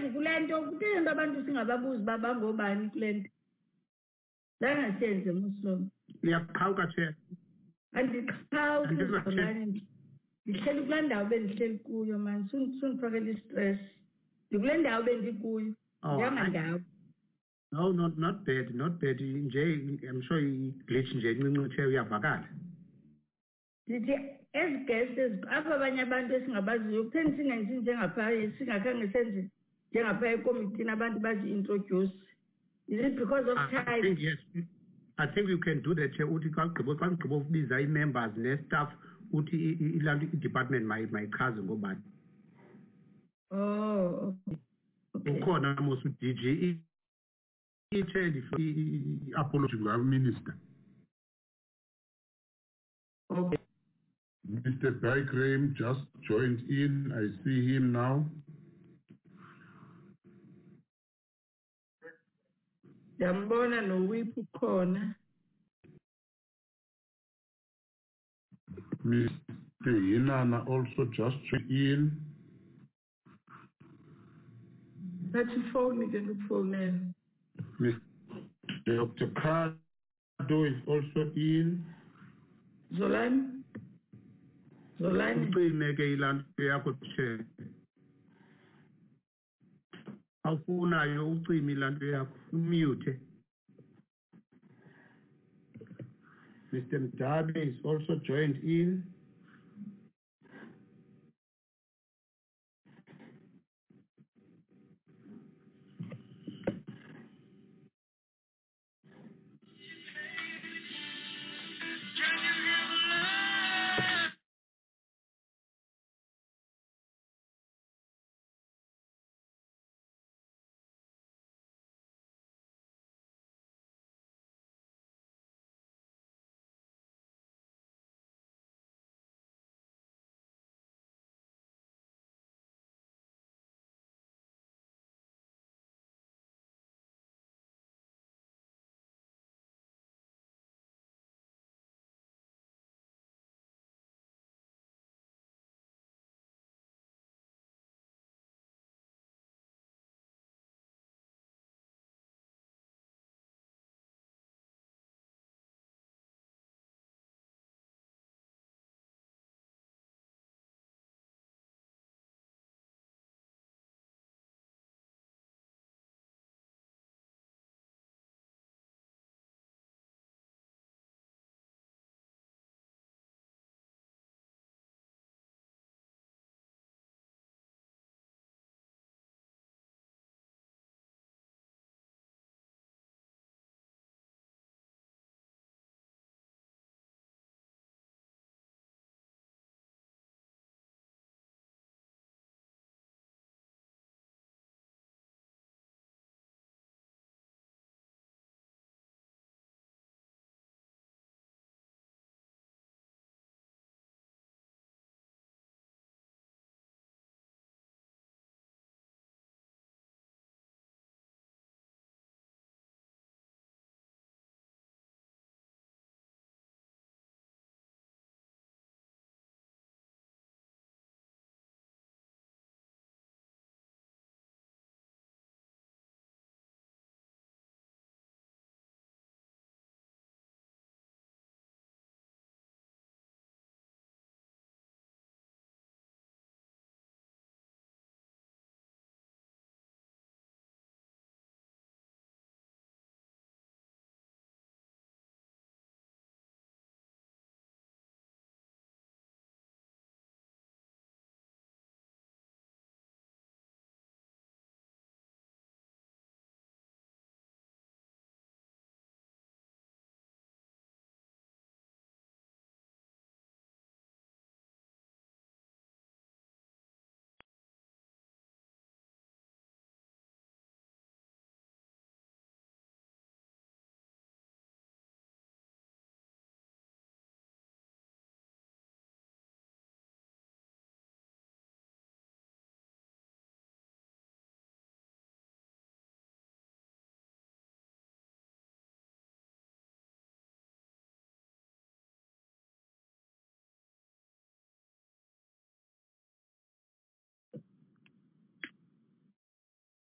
Andiqhawuki kule nto kutheni abantu singababuzi babangobani kule nto. Langasenze Muslomo. Niyaqhawuka Chair. Andiqhawuki Zolani. Ndihleli kule ndawo bendihleli kuyo man sundifakela istress. Ndikule ndawo bendikuyo. Ndiyangandawo. No, not bad. Nje, I'm sure glitch nje encinci uthe uyavakala. Ndithi ezi guests apha abanye abantu esingabaziyo kutheni singenzi njengapha singakhange senze njengapha ekomitini abantu bazi-introduce. Is it because of time? I think you can do that uthi xa ugqiba ukubiza ii-members ne-staff uthi i-department mayichaze ngobani. Oh, okay. Ukhona mos u-DG apology Minister. Okay. Mr. Bygraham just joined in. I see him now. Yambona noWip ukhona. Mr. Yinana also just joined in. That's your phone, you can phone. Mr. Dr. Kado is also in. Zolani. Ucime ke ilanto yakho Chair. Awufunayo ucime ilanto yakho umute. Mr. Mdabe is also joined in.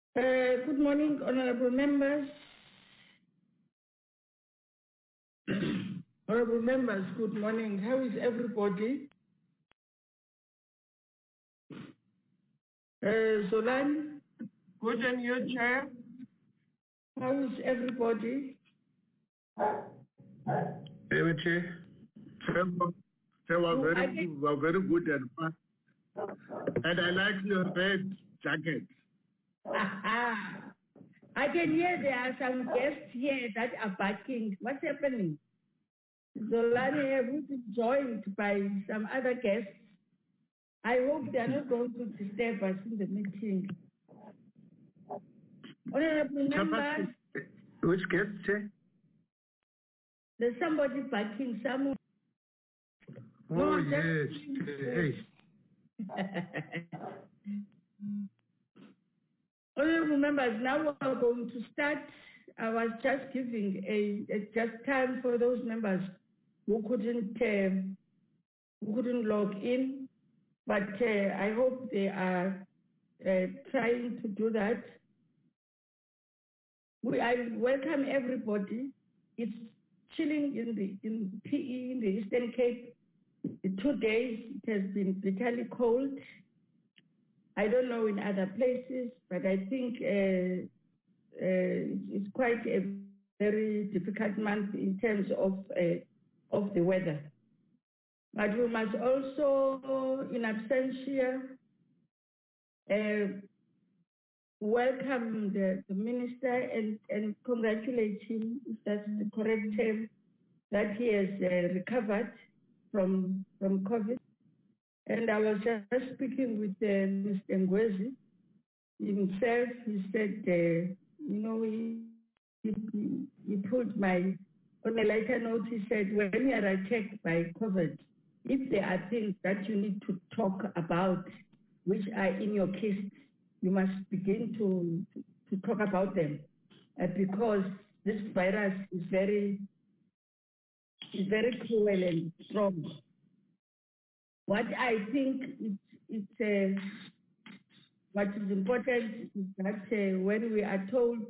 Good morning, honorable members. Honorable members, good morning. How is everybody? Zolan? Good, and you, Chair? How is everybody? Chair. They were very good and fun. And I like your red jacket. I can hear there are some guests here that are barking. What's happening? Zolani have joined by some other guests. I hope they are not going to disturb us in the meeting. Honorable members, which guest, Chair? There's somebody barking somewhere. Oh, yes. Hey. Honorable members, now we're going to start. I was just giving just time for those members who couldn't log in, but I hope they are trying to do that. I welcome everybody. It's chilling in PE in the Eastern Cape. 2 days it has been bitterly cold. I don't know in other places, but I think it's quite a very difficult month in terms of the weather. But we must also, in absentia, welcome the minister and congratulate him, if that's the correct term, that he has recovered from COVID. And I was just speaking with Mr. Ngwezi himself. He said, he put on a lighter note, he said, when you are attacked by COVID, if there are things that you need to talk about, which are in your case, you must begin to talk about them because this virus is very cruel and strong. What I think what is important is that when we are told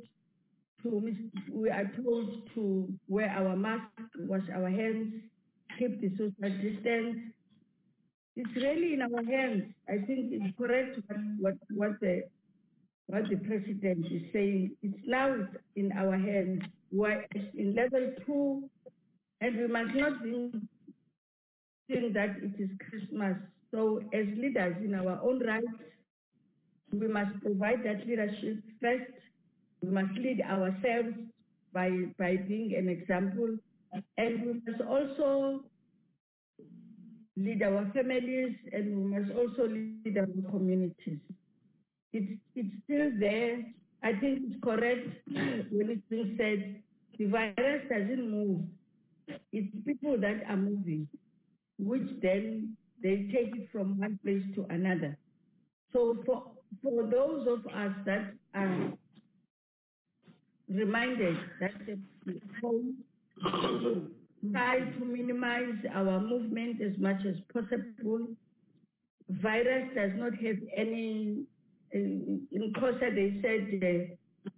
to wear our mask, wash our hands, keep the social distance, it's really in our hands. I think it's correct what the president is saying. It's now in our hands. We're in level 2, and we must not think that it is Christmas. So as leaders in our own rights, we must provide that leadership first. We must lead ourselves by being an example. And we must also lead our families, and we must also lead our communities. It's still there. I think it's correct when it's being said, the virus doesn't move. It's people that are moving, which then they take it from one place to another. So for those of us that are reminded that the home try to minimize our movement as much as possible. Virus does not have any, in COSA they said,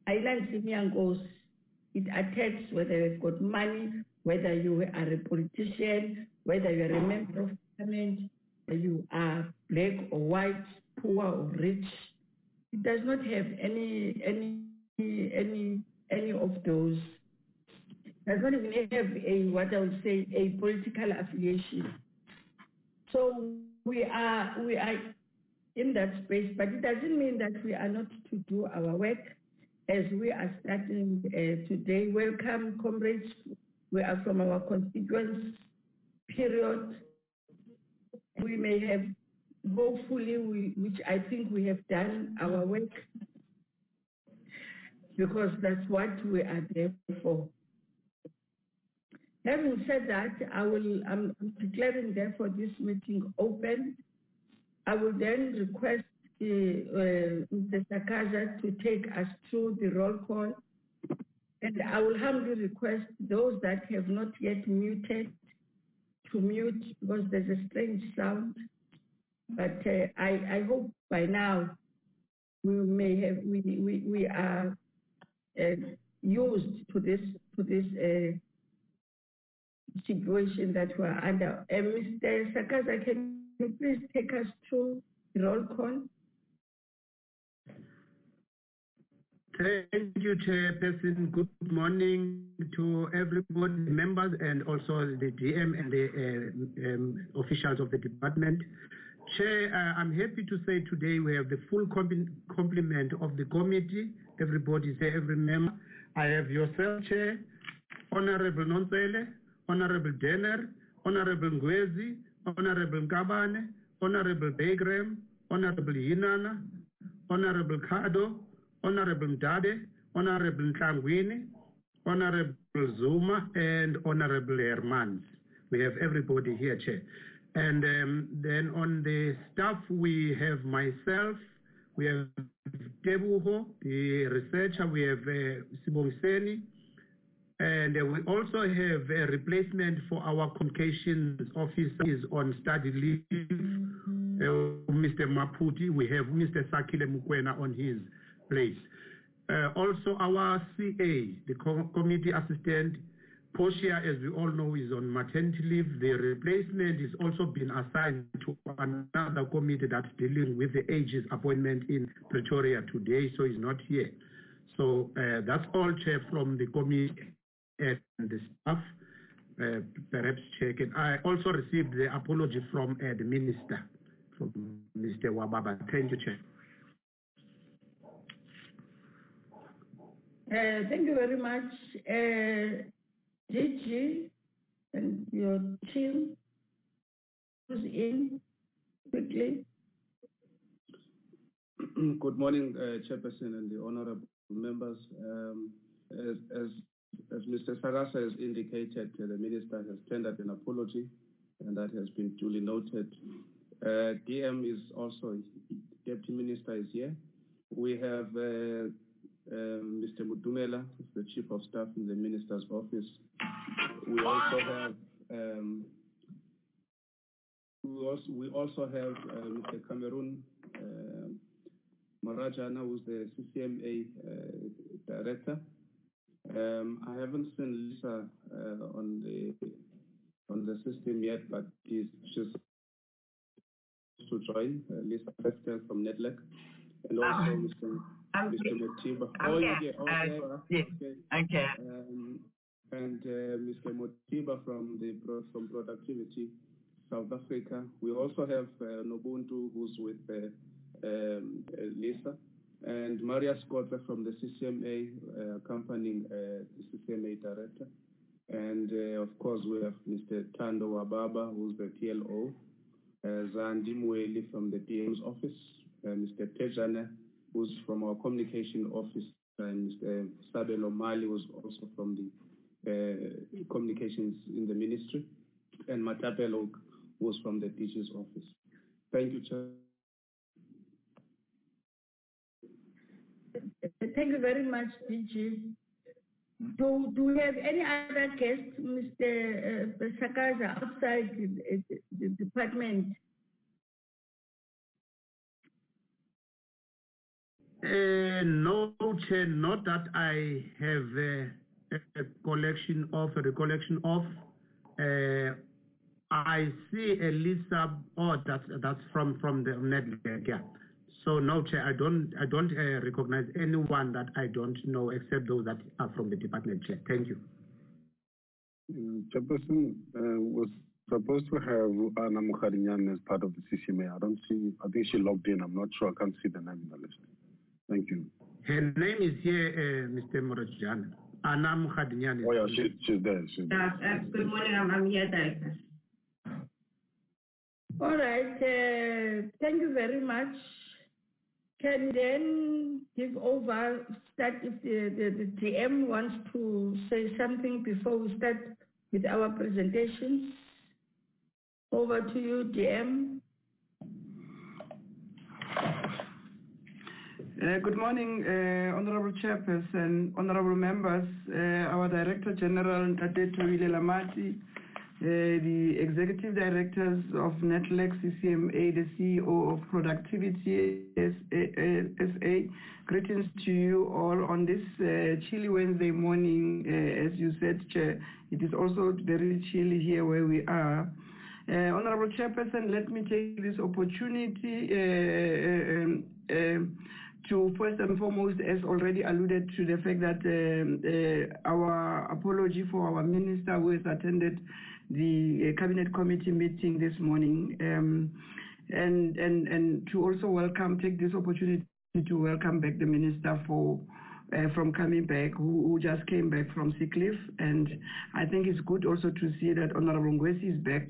it attacks whether you've got money, whether you are a politician, whether you are a member of parliament, whether you are black or white, poor or rich. It does not have any of those. Does not even have what I would say a political affiliation. So we are in that space, but it doesn't mean that we are not to do our work as we are starting today. Welcome, comrades. We are from our constituents period. We may have, hopefully, which I think we have done our work, because that's what we are there for. Having said that, I'm declaring therefore this meeting open. I will then request Mr. Sakaja to take us through the roll call. And I will humbly request those that have not yet muted to mute, because there's a strange sound. But I hope by now we are used to this situation that we're under. Mr. Sakaza, can you please take us through the roll call? Thank you, Chairperson. Good morning to everybody, members, and also the DM and the officials of the department. Chair, I'm happy to say today we have the full complement of the committee. Everybody's here, every member. I have yourself, Chair, Honorable Nonsele, Honorable Denner, Honorable Ngwezi, Honorable Kabane, Honorable Begram, Honorable Hinana, Honorable Kado, Honorable Mdade, Honorable Ntangwini, Honorable Zuma, and Honorable Hermans. We have everybody here, Chair. And then on the staff, we have myself, we have Tebuho, the researcher, we have Sibongiseni, and we also have a replacement for our communications officer on study leave, Mr. Maputi. We have Mr. Sakile Mukwena on his place. Also our CA, the committee assistant, Portia, as we all know, is on maternity leave. The replacement is also been assigned to another committee that's dealing with the ages appointment in Pretoria today, so he's not here. So that's all, Chair, from the committee and the staff. Perhaps check it. I also received the apology from the minister, from Mr. Wababa. Thank you, Chair. Thank you very much. Gigi and your team, who's in quickly. Good morning, Chairperson and the honorable members. As Mr. Sarasa has indicated, the minister has tendered an apology, and that has been duly noted. DM is also, Deputy Minister is here. We have Mr. Mudumela, the Chief of Staff in the Minister's office. We also have Mr. Cameroon Marajana, who's the CCMA Director. I haven't seen Lisa on the system yet, but she's to join. Lisa Fester from NEDLEC, and also Mr. Motiba. Yes. Okay. And Mr. Motiba from Productivity South Africa. We also have Nobuntu, who's with Lisa, and Maria Scotta from the CCMA, accompanying the CCMA Director. And of course, we have Mr. Tando Wababa, who's the TLO, Zandi Mweli from the DM's office, Mr. Tejane, who's from our communication office, and Mr. Sabelo Mali, who's also from the communications in the ministry, and Matapelo, who's from the DG's office. Thank you, Chair. Thank you very much, DG. Do we have any other guests, Mr. Sakaza, outside the department? No, Chair, not that I have a recollection of. I see Elisa. Oh, that's from the network. Yeah. So no, Chair, I don't recognize anyone that I don't know except those that are from the department, Chair. Thank you. Chairperson was supposed to have Anna Mukhadinyan as part of the CCMA. I think she logged in. I'm not sure. I can't see the name in the list. Thank you. Her name is here, Mr. Morajan. Anna Mukhadinyan. Oh, yeah, she's there. Good morning. I'm here, Director. All right. Thank you very much. Can then give over, start if the DM wants to say something before we start with our presentations. Over to you, DM. Good morning, Honorable Chairperson, Honorable Members, our Director General, Ntate Thabile Lamati, the executive directors of NETLEC CCMA, the CEO of Productivity SA. Greetings to you all on this chilly Wednesday morning. As you said, Chair, it is also very chilly here where we are. Honorable Chairperson, let me take this opportunity to first and foremost, as already alluded to, the fact that our apology for our minister who has attended the cabinet committee meeting this morning, and to also take this opportunity to welcome back the minister from coming back, who just came back from sick leave. And I think it's good also to see that Honorable Ngwesi is back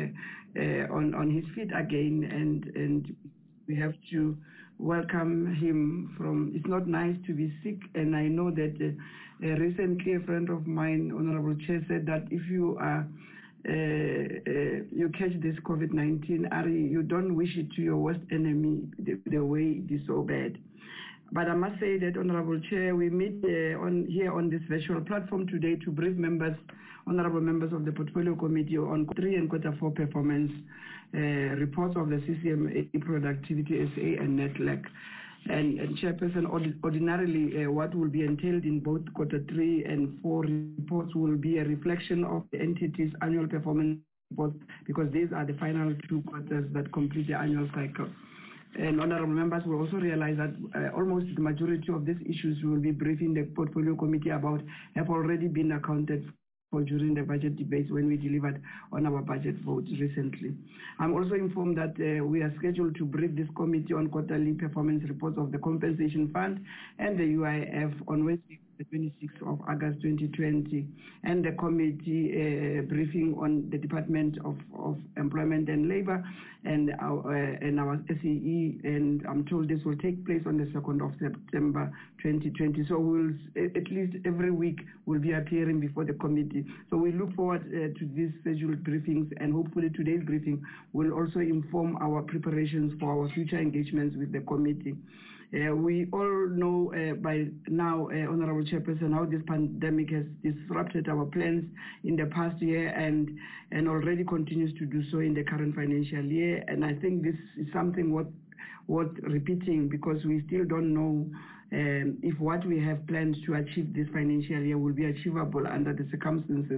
on his feet again, and we have to welcome him from. It's not nice to be sick, and I know that recently a friend of mine, Honorable Chair, said that if you are you catch this COVID-19, you don't wish it to your worst enemy the way it is so bad. But I must say that, Honorable Chair, we meet here on this virtual platform today to brief honorable members of the Portfolio Committee on Q3 and Q4 performance reports of the CCMA, Productivity SA and NETLEC. And Chairperson, ordinarily what will be entailed in both Q3 and 4 reports will be a reflection of the entity's annual performance report, because these are the final 2 quarters that complete the annual cycle. And honorable members will also realize that almost the majority of these issues we will be briefing the Portfolio Committee about have already been accounted for during the budget debates when we delivered on our budget votes recently. I'm also informed that we are scheduled to brief this committee on quarterly performance reports of the Compensation Fund and the UIF on Wednesday, the 26th of August 2020, and the committee briefing on the Department of Employment and Labor and our SEE, and I'm told this will take place on the 2nd of September 2020. So we'll, at least every week, we'll be appearing before the committee. So we look forward to these scheduled briefings, and hopefully today's briefing will also inform our preparations for our future engagements with the committee. We all know by now, Honorable Chairperson, how this pandemic has disrupted our plans in the past year and already continues to do so in the current financial year. And I think this is something worth repeating, because we still don't know if what we have planned to achieve this financial year will be achievable under the circumstances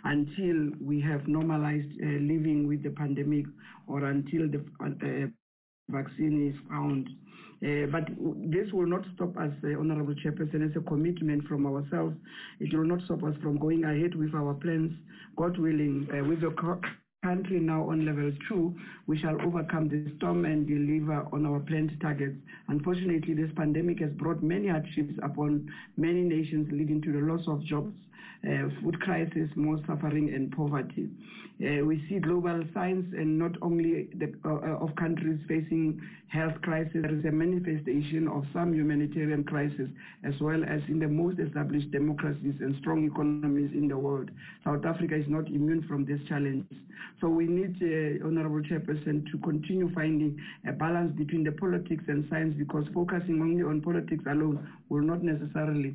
until we have normalized living with the pandemic, or until the vaccine is found. But this will not stop us, Honorable Chairperson, as a commitment from ourselves. It will not stop us from going ahead with our plans. God willing, with the country now on level 2, we shall overcome the storm and deliver on our planned targets. Unfortunately, this pandemic has brought many hardships upon many nations, leading to the loss of jobs, food crisis, more suffering and poverty. We see global signs, and not only of countries facing health crisis. There is a manifestation of some humanitarian crisis, as well as in the most established democracies and strong economies in the world. South Africa is not immune from these challenges. So we need, Honorable Chairperson, to continue finding a balance between the politics and science, because focusing only on politics alone will not necessarily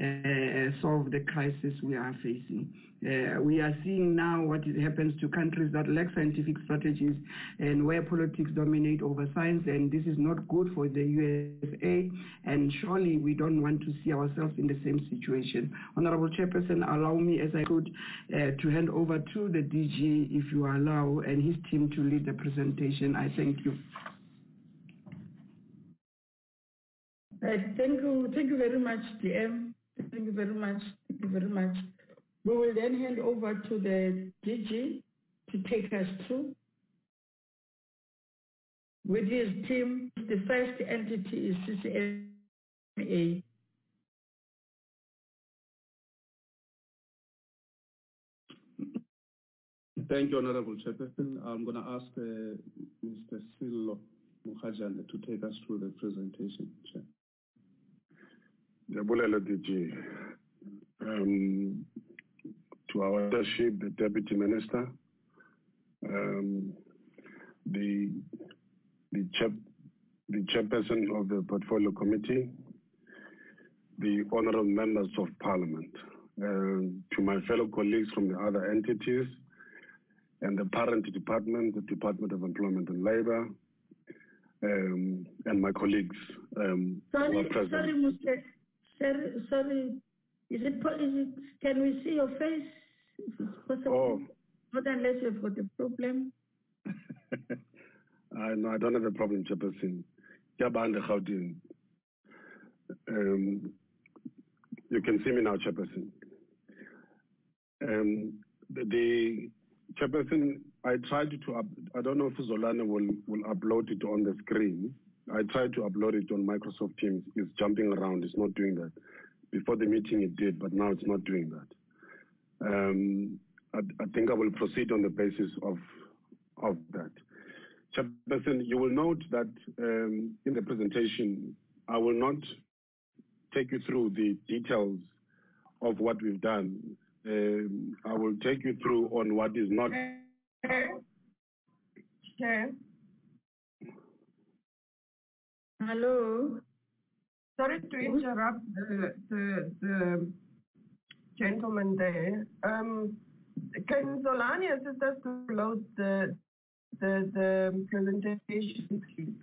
solve the crisis we are facing. We are seeing now what happens to countries that lack scientific strategies and where politics dominate over science, and this is not good for the USA, and surely we don't want to see ourselves in the same situation. Honorable Chairperson, allow me, as I could, to hand over to the DG, if you allow, and his team to lead the presentation. I thank you. Thank you very much, DM. Thank you very much. Thank you very much. We will then hand over to the DG to take us through. With his team, the first entity is CCMA. Thank you, Honorable Chairperson. I'm going to ask Mr. Sello Mukajane to take us through the presentation. Chair. To our leadership, the Deputy Minister, the Chairperson of the Portfolio Committee, the honorable members of Parliament, to my fellow colleagues from the other entities, and the parent department, the Department of Employment and Labor, and my colleagues who are present. Sorry. Can we see your face, if it's possible? Oh. Not unless you've got a problem. No, I don't have a problem, Chairperson. You can see me now, Chairperson. The Chairperson, I tried to, I don't know if Zolani will upload it on the screen. I tried to upload it on Microsoft Teams. It's jumping around. It's not doing that. Before the meeting it did, but now it's not doing that. I think I will proceed on the basis of that. Chairperson, you will note that in the presentation, I will not take you through the details of what we've done. I will take you through on what is not. Chair. Hello. Sorry to interrupt the gentleman there. Can Zolani assist us to load the presentation, please?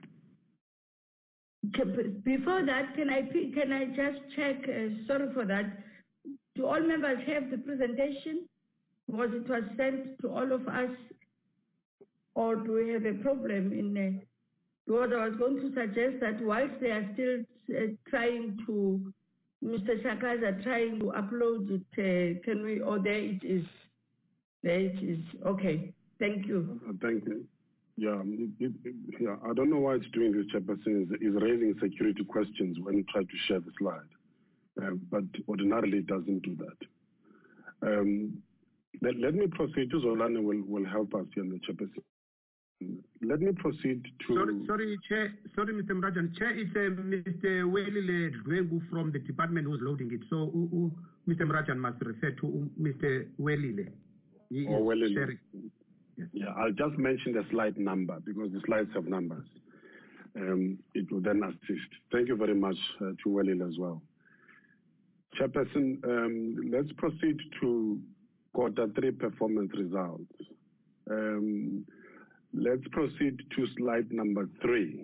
Before that, can I just check? Sorry for that. Do all members have the presentation? Was it sent to all of us, or do we have a problem in there? Because I was going to suggest that whilst they are still trying to, Mr. Shakaza trying to upload it, can we? Oh, there it is. There it is. Okay. Thank you. Thank you. Yeah, I don't know why it's doing this, Chairperson. Is raising security questions when you try to share the slide, but ordinarily it doesn't do that. Let me proceed. Zolani will help us here, the Chairperson. Let me proceed to... Sorry, Chair. Sorry, Mr. Mrajan. Chair, it's Mr. Welile Dwengu from the department who's loading it. So Mr. Mrajan must refer to Mr. Welile. Welile. Yeah, I'll just mention the slide number because the slides have numbers. It will then assist. Thank you very much to Welile as well. Chairperson, let's proceed to Q3 performance results. Let's proceed to slide number 3.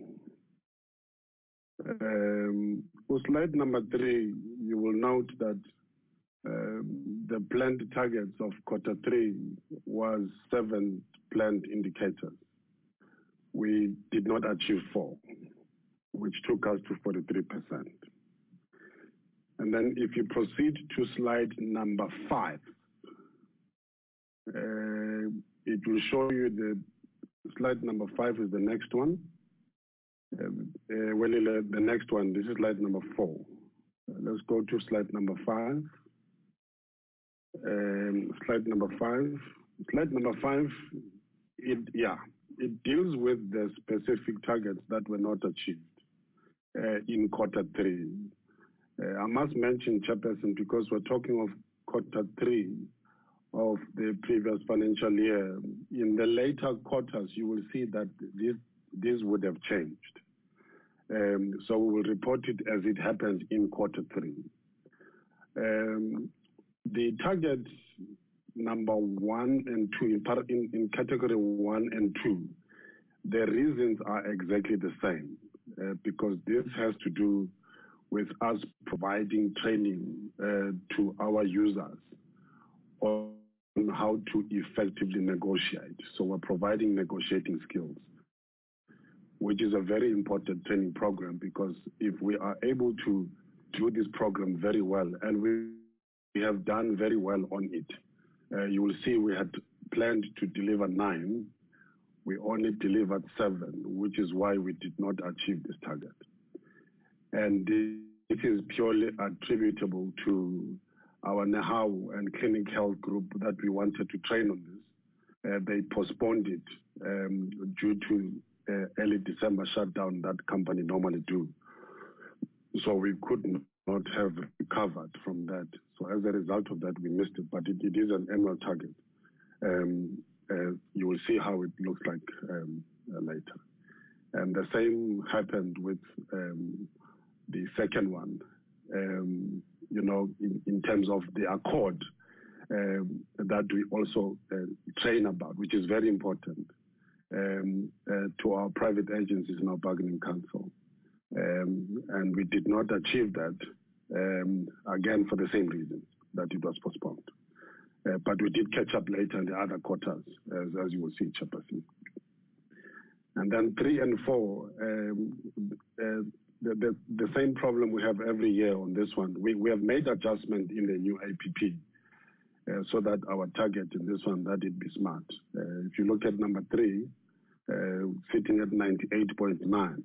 For slide number 3, you will note that the planned targets of Q3 was 7 planned indicators. We did not achieve 4, which took us to 43%. And then if you proceed to slide number 5, it will show you the slide number 5 is the next one. The next one, this is slide number 4. Let's go to slide number 5. Slide number 5. Slide number 5, it deals with the specific targets that were not achieved in Q3. I must mention, Chairperson, because we're talking of Q3 of the previous financial year, in the later quarters, you will see that this would have changed. So we will report it as it happens in Q3. The targets number 1 and 2, in category 1 and 2, the reasons are exactly the same, because this has to do with us providing training to our users on how to effectively negotiate. So we're providing negotiating skills, which is a very important training program, because if we are able to do this program very well, and we have done very well on it, you will see we had planned to deliver 9, we only delivered 7, which is why we did not achieve this target. And it is purely attributable to our NEHAU and Clinic Health group that we wanted to train on this. They postponed it due to early December shutdown that company normally do. So we could not have recovered from that. So as a result of that, we missed it, but it is an annual target. You will see how it looks like later. And the same happened with the second one. In terms of the accord, that we also train about, which is very important to our private agencies in our bargaining council. And we did not achieve that, again, for the same reason that it was postponed. But we did catch up later in the other quarters, as you will see, Chairperson. And then 3 and 4, the same problem we have every year on this one. We have made adjustment in the new APP so that our target in this one, that it be smart. If you look at number 3, sitting at 98.9,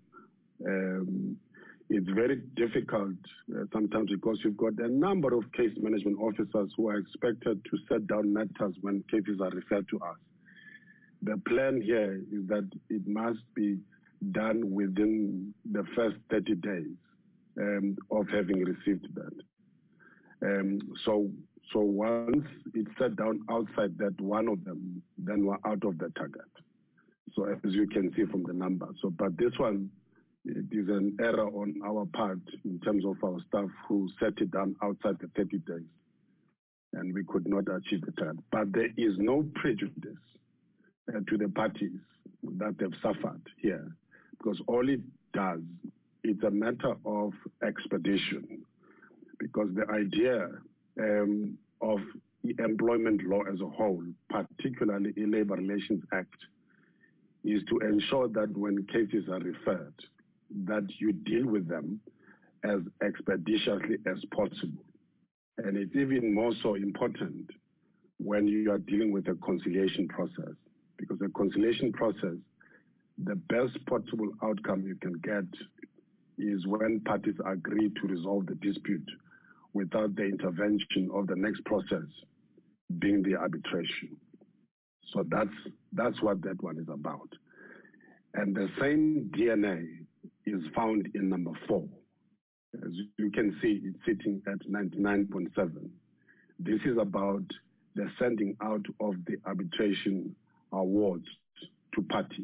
it's very difficult sometimes because you've got a number of case management officers who are expected to set down matters when cases are referred to us. The plan here is that it must be done within the first 30 days of having received that. So once it's set down outside that one of them, then we're out of the target. So as you can see from the numbers. So, but this one, it is an error on our part in terms of our staff who set it down outside the 30 days, and we could not achieve the target. But there is no prejudice to the parties that have suffered here, because all it does, it's a matter of expedition, because the idea of the employment law as a whole, particularly the Labor Relations Act, is to ensure that when cases are referred, that you deal with them as expeditiously as possible. And it's even more so important when you are dealing with a conciliation process, because a conciliation process, the best possible outcome you can get is when parties agree to resolve the dispute without the intervention of the next process being the arbitration. So that's what that one is about. And the same DNA is found in number 4. As you can see, it's sitting at 99.7. This is about the sending out of the arbitration awards to parties.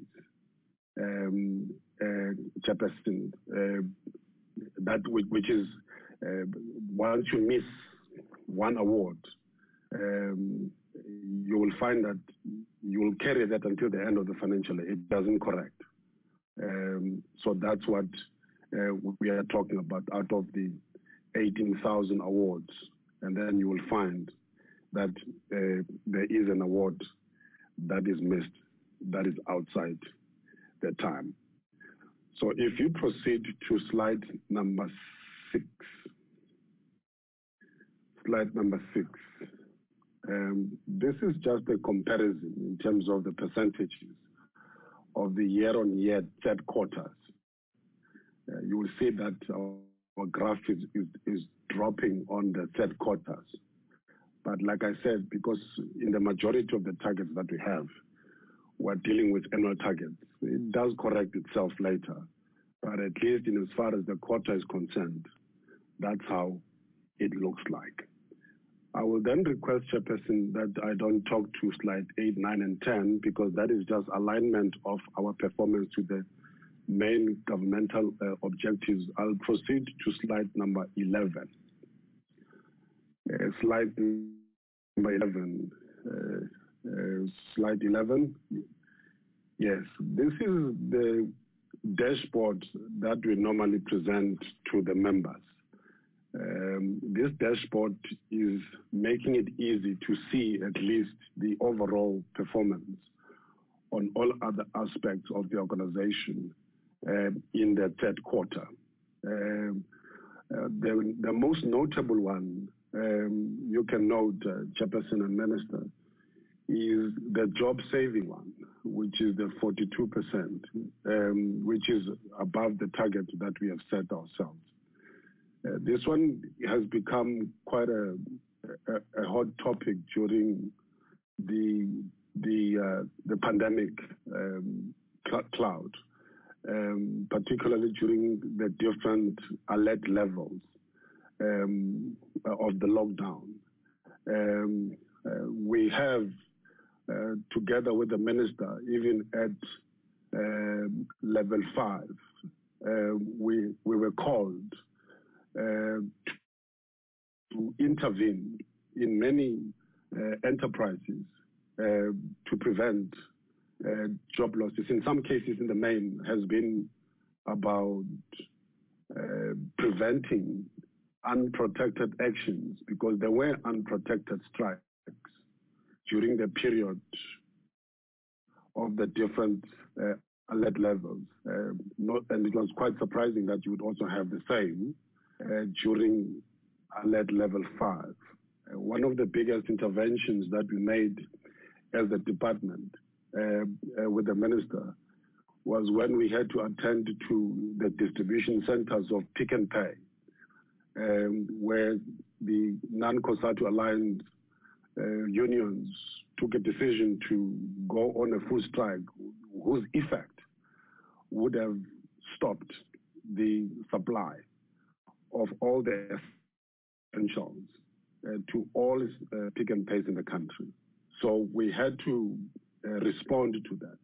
Chairperson, that which is once you miss one award, you will find that you will carry that until the end of the financial year. It doesn't correct. So that's what we are talking about out of the 18,000 awards. And then you will find that there is an award that is missed, that is outside the time. So if you proceed to slide number 6. Slide number 6. This is just a comparison in terms of the percentages of the year-on-year third quarters. You will see that our graph is dropping on the third quarters. But like I said, because in the majority of the targets that we have, we're dealing with annual targets. It does correct itself later. But at least in as far as the quarter is concerned, that's how it looks like. I will then request, Chairperson, that I don't talk to slide 8, 9, and 10, because that is just alignment of our performance to the main governmental objectives. I'll proceed to slide number 11. Slide number 11. Slide 11. Yes, this is the dashboard that we normally present to the members. This dashboard is making it easy to see at least the overall performance on all other aspects of the organization in the third quarter. The most notable one, you can note, Chairperson and Minister, is the job saving one, which is the 42%, which is above the target that we have set ourselves. This one has become quite a hot topic during the pandemic cloud, particularly during the different alert levels of the lockdown. We have, together with the minister, even at level 5, we were called to intervene in many enterprises to prevent job losses. In some cases, in the main, has been about preventing unprotected actions, because there were unprotected strikes during the period of the different alert levels. And it was quite surprising that you would also have the same during alert level 5. One of the biggest interventions that we made as a department with the minister was when we had to attend to the distribution centers of Pick n Pay, where the non-COSATU aligned unions took a decision to go on a full strike, whose effect would have stopped the supply of all the essentials to all Pick n Pays in the country. So we had to respond to that.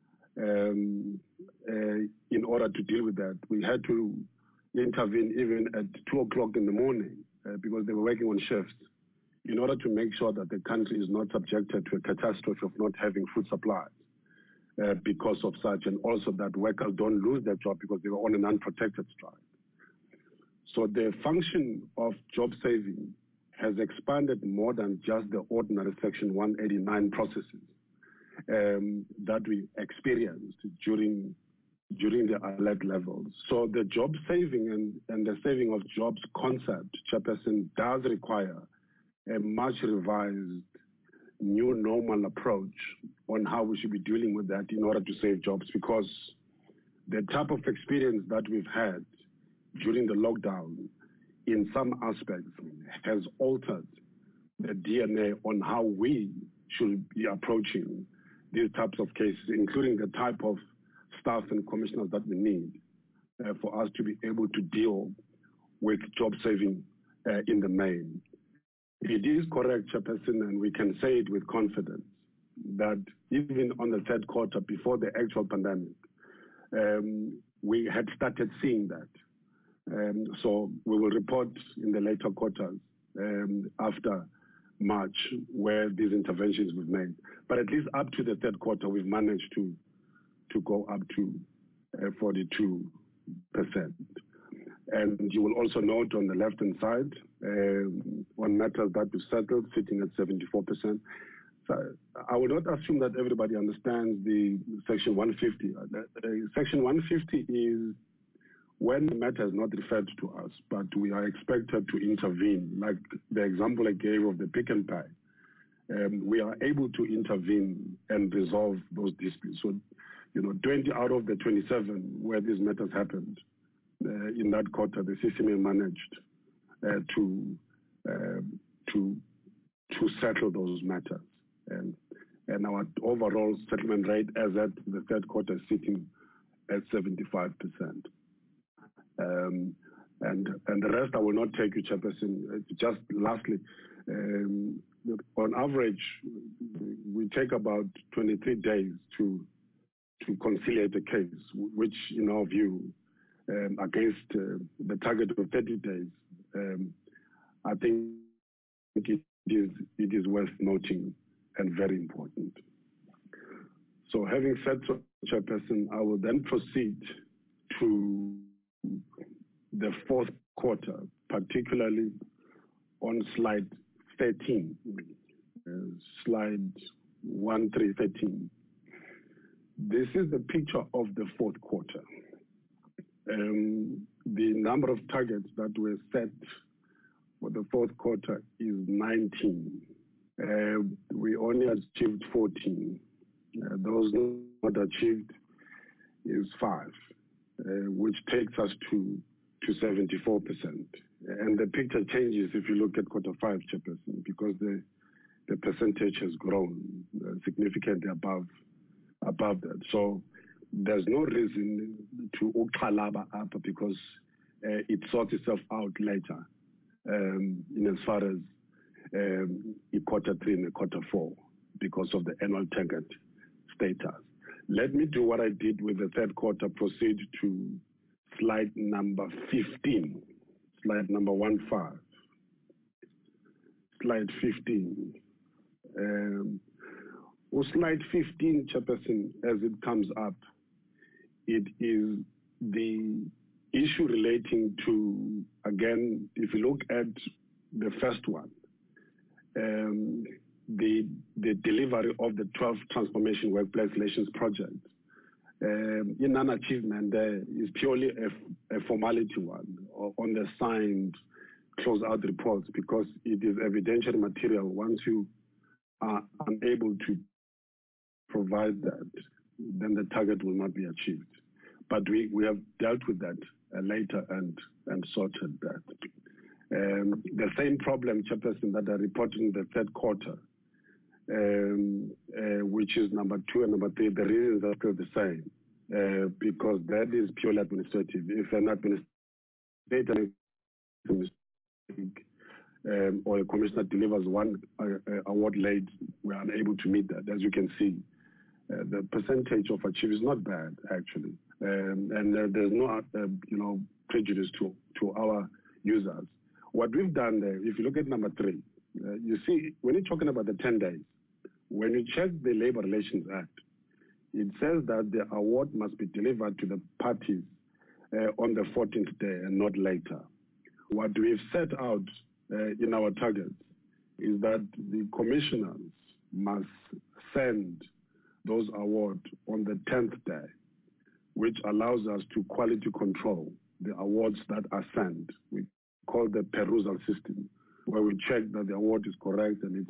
In order to deal with that, we had to intervene even at 2 o'clock in the morning because they were working on shifts, in order to make sure that the country is not subjected to a catastrophe of not having food supplies because of such, and also that workers don't lose their job because they were on an unprotected strike. So the function of job saving has expanded more than just the ordinary Section 189 processes that we experienced during the alert levels. So the job saving and the saving of jobs concept, Chairperson, does require a much revised new normal approach on how we should be dealing with that in order to save jobs, because the type of experience that we've had during the lockdown in some aspects has altered the DNA on how we should be approaching these types of cases, including the type of staff and commissioners that we need for us to be able to deal with job saving in the main. It is correct, Chairperson, and we can say it with confidence, that even on the third quarter, before the actual pandemic, we had started seeing that. So we will report in the later quarters after March where these interventions were made. But at least up to the third quarter, we've managed to go up to 42%. And you will also note on the left-hand side, on matters that we settled, sitting at 74%. So I will not assume that everybody understands the Section 150. Section 150 is when the matter is not referred to us, but we are expected to intervene, like the example I gave of the Pick n Pay. We are able to intervene and resolve those disputes. So, 20 out of the 27 where these matters happened, in that quarter, the CCMA managed to settle those matters. And our overall settlement rate as at the third quarter is sitting at 75%. And the rest I will not take you, Chairperson. Just lastly, on average, we take about 23 days to conciliate a case, which in our view, against the target of 30 days, I think it is worth noting and very important. So having said so, Chairperson, I will then proceed to the fourth quarter, particularly on slide 13, slide 13. This is the picture of the fourth quarter. The number of targets that were set for the fourth quarter is 19. We only achieved 14. Those not achieved is 5, which takes us to 74%. And the picture changes if you look at quarter 5, Chairperson, because the percentage has grown significantly above that. So there's no reason to ukhalaba up, because it sorts itself out later in as far as quarter 3 and quarter 4 because of the annual target status. Let me do what I did with the third quarter, proceed to slide number 15, slide number 15. Slide 15. Slide 15, Chairperson, as it comes up, it is the issue relating to, again, if you look at the first one, the delivery of the 12 Transformation Workplace Relations project. In non-achievement there is purely a formality one on the signed close-out reports, because it is evidentiary material. Once you are unable to provide that, then the target will not be achieved. But we have dealt with that later and sorted that. The same problem, Chairperson, that I reported in the third quarter, which is number 2 and number 3, the reasons are still the same, because that is purely administrative. If an administrator or a commissioner delivers one award late, we are unable to meet that. As you can see, the percentage of achieve is not bad, actually, and there's no prejudice to our users. What we've done there, if you look at number 3, you see, when you're talking about the 10 days, when you check the Labor Relations Act, it says that the award must be delivered to the parties on the 14th day and not later. What we've set out in our targets is that the commissioners must send those awards on the 10th day, which allows us to quality control the awards that are sent. We call the perusal system, where we check that the award is correct and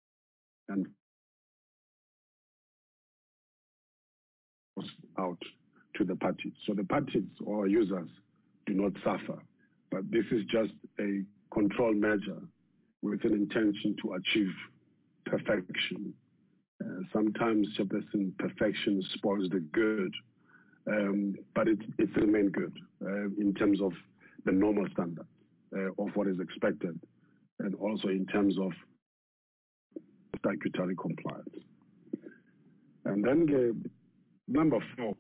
out to the parties. So the parties or users do not suffer. But this is just a control measure with an intention to achieve perfection. Sometimes, Chairperson, perfection spoils the good, but it's remained good in terms of the normal standard of what is expected, and also in terms of statutory compliance. And then number 4,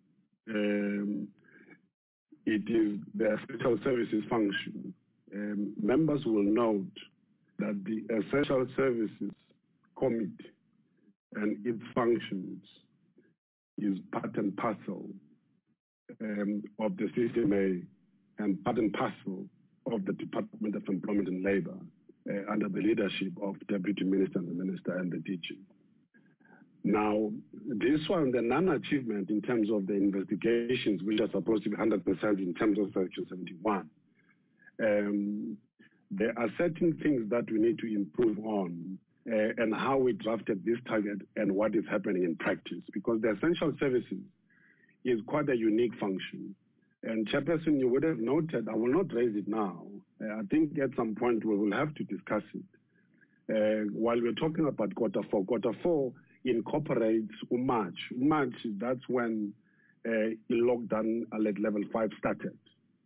it is the essential services function. Members will note that the Essential Services Committee and its functions is part and parcel of the CCMA and part and parcel of the Department of Employment and Labor under the leadership of Deputy Minister and the Minister and the DG. Now, this one, the non-achievement in terms of the investigations, which are supposed to be 100% in terms of Section 71, there are certain things that we need to improve on and how we drafted this target and what is happening in practice, because the essential services is quite a unique function. And Chairperson, you would have noted, I will not raise it now. I think at some point we will have to discuss it. While we're talking about quarter 4 incorporates March. March, that's when lockdown alert level 5 started.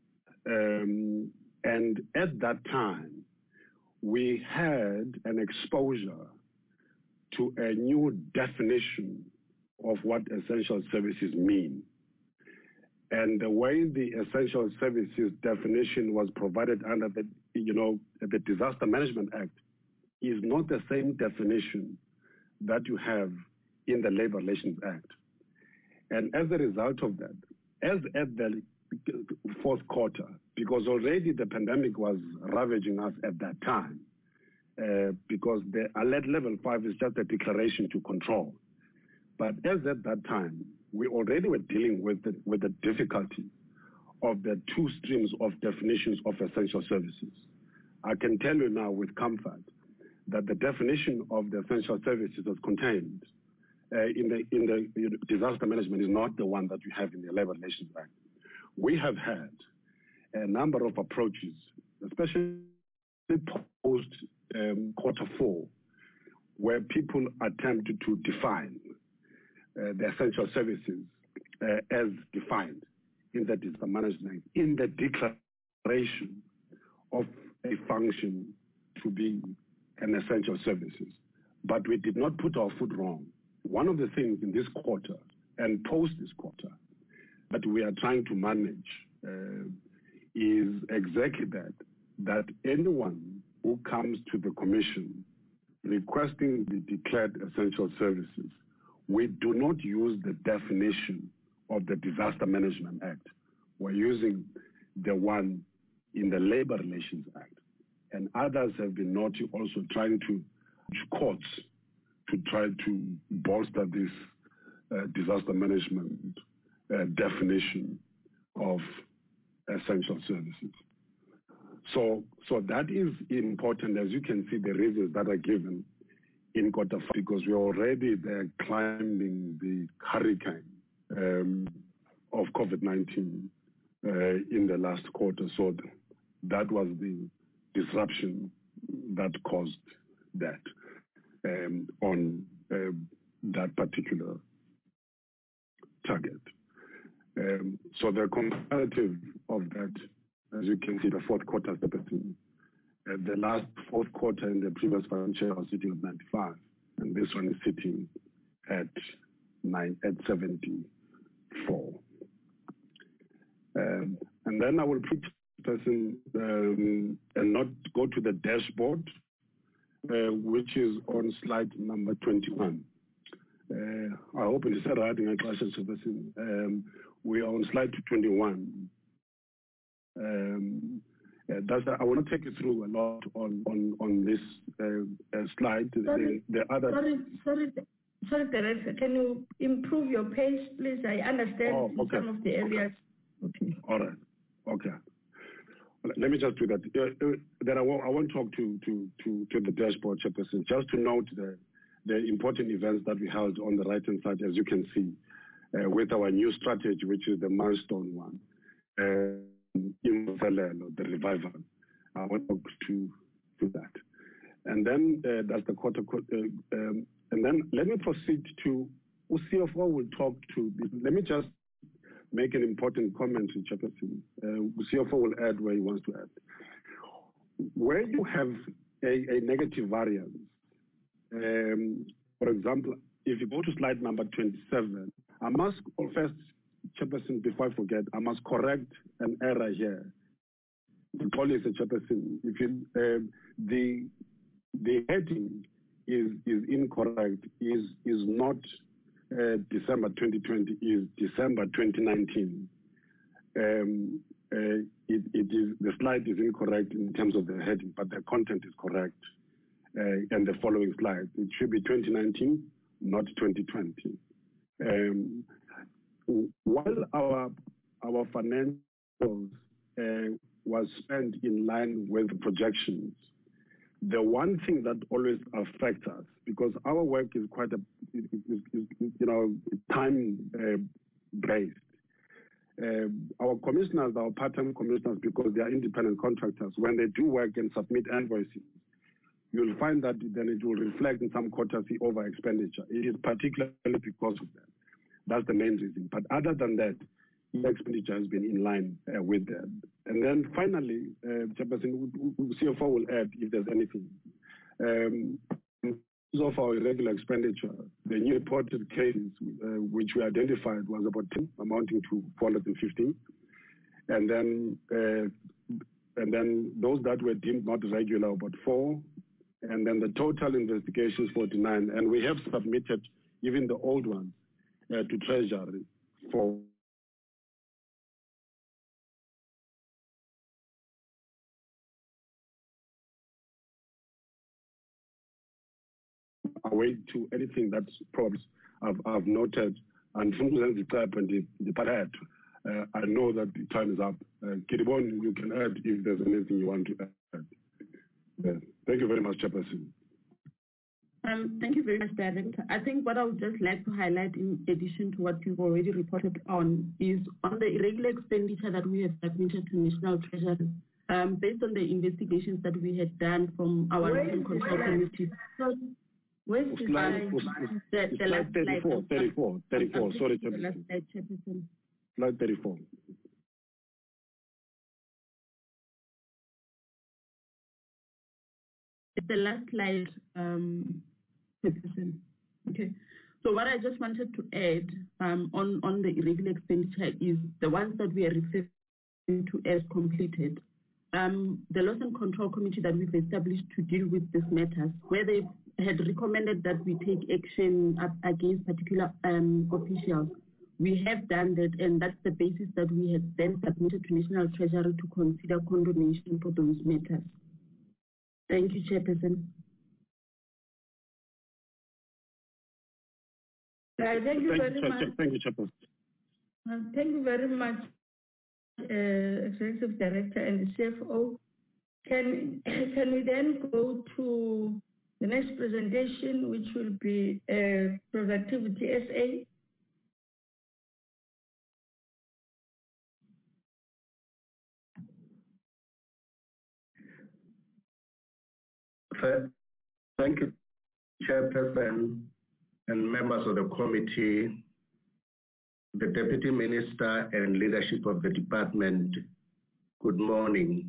And at that time, we had an exposure to a new definition of what essential services mean. And the way the essential services definition was provided under the Disaster Management Act is not the same definition that you have in the Labor Relations Act. And as a result of that, as at the fourth quarter, because already the pandemic was ravaging us at that time, because the alert level 5 is just a declaration to control. But as at that time, we already were dealing with the difficulty of the 2 streams of definitions of essential services. I can tell you now with comfort that the definition of the essential services as contained in the disaster management is not the one that you have in the Labor Relations Act. We have had a number of approaches, especially post quarter 4, where people attempted to define the essential services as defined in the disaster management, in the declaration of a function to be an essential services. But we did not put our foot wrong. One of the things in this quarter and post this quarter that we are trying to manage is exactly that anyone who comes to the commission requesting the declared essential services, we do not use the definition of the Disaster Management Act. We're using the one in the Labor Relations Act. And others have been naughty also trying to courts to try to bolster this disaster management definition of essential services. So that is important. As you can see, the reasons that are given in quarter four, because we're already there climbing the hurricane of COVID-19 in the last quarter. So that was the disruption that caused that on that particular target. So the comparative of that, as you can see, the fourth quarter, the last fourth quarter in the previous financial year was sitting at 95, and this one is sitting at 74. And then I will put person and not go to the dashboard, which is on slide number 21. I hope it is right. We are on slide 21. I want to take you through a lot on this slide. Sorry, Teresa, can you improve your page, please? I understand some of the areas. Okay. All right. Okay. Let me just do that. Then I won't talk to the dashboard, Chairperson. Just to note the important events that we held on the right-hand side, as you can see, with our new strategy, which is the milestone one, in the revival. I want to talk to that. And then that's the quarter. And then let me proceed to, CFO will talk to, let me just make an important comment to Chairperson. CFO will add where he wants to add. Where you have a negative variance, for example, if you go to slide number 27, I must first, Chairperson, before I forget, I must correct an error here. Only as a Chairperson, if you, the heading is incorrect, is not December 2020, is December 2019. It is, the slide is incorrect in terms of the heading, but the content is correct. And the following slide, it should be 2019, not 2020. While our financials was spent in line with the projections, the one thing that always affects us, because our work is quite time based. Our commissioners, our part-time commissioners, because they are independent contractors, when they do work and submit invoices, you'll find that then it will reflect in some quarters the over expenditure. It is particularly because of that. That's the main reason. But other than that, the expenditure has been in line with that. And then finally, Chairperson, CFO will add if there's anything. Of our irregular expenditure, the new reported cases which we identified was about 10, amounting to 415, and then those that were deemed not regular, about 4, and then the total investigations 49, and we have submitted even the old ones to Treasury for away to anything that's probably I've noted, and from the type and the parade, I know that the time is up. Kiribon, you can add if there's anything you want to add. Thank you very much, Chairperson. Thank you very much, Director. I think what I would just like to highlight, in addition to what you've already reported on, is on the irregular expenditure that we have submitted to National Treasury. Based on the investigations that we had done from our Local Control Committee. Where's the slide? The last slide. 34. Sorry, the last slide, Chairperson. Slide 34. It's the last slide, Chairperson. Okay. So what I just wanted to add on the irregular expenditure is the ones that we are referring to as completed. The Loss and Control Committee that we've established to deal with these matters, where they had recommended that we take action against particular officials. We have done that, and that's the basis that we had then submitted to National Treasury to consider condonation for those matters. Thank you, Chairperson. Thank you very much. Thank you, Chairperson. Thank you very much, Executive Director and the CFO. Can we then go to the next presentation, which will be Productivity SA? Thank you, Chairperson and members of the committee, the Deputy Minister and leadership of the department. Good morning.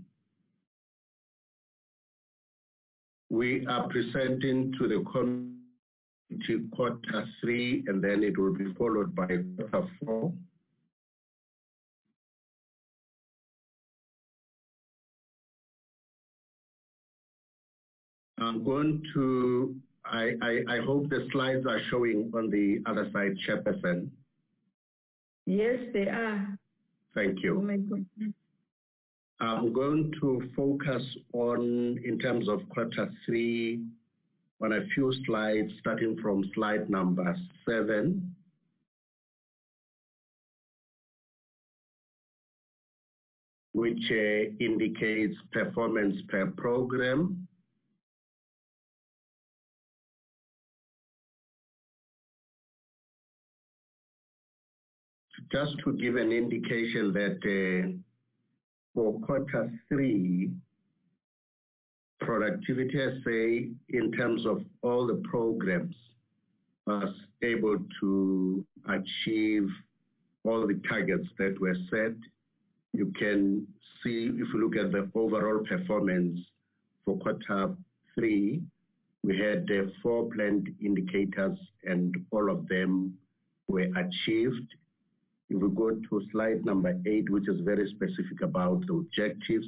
We are presenting to the committee quarter 3, and then it will be followed by quarter 4. I'm going to, I hope the slides are showing on the other side, Chairperson. Yes, they are. Thank you. Oh my God. I'm going to focus on, in terms of quarter 3, on a few slides, starting from slide number 7. Which indicates performance per program. Just to give an indication that for quarter 3, Productivity SA, in terms of all the programs, was able to achieve all the targets that were set. You can see, if you look at the overall performance for quarter 3, we had 4 planned indicators and all of them were achieved. If we go to slide number 8, which is very specific about the objectives,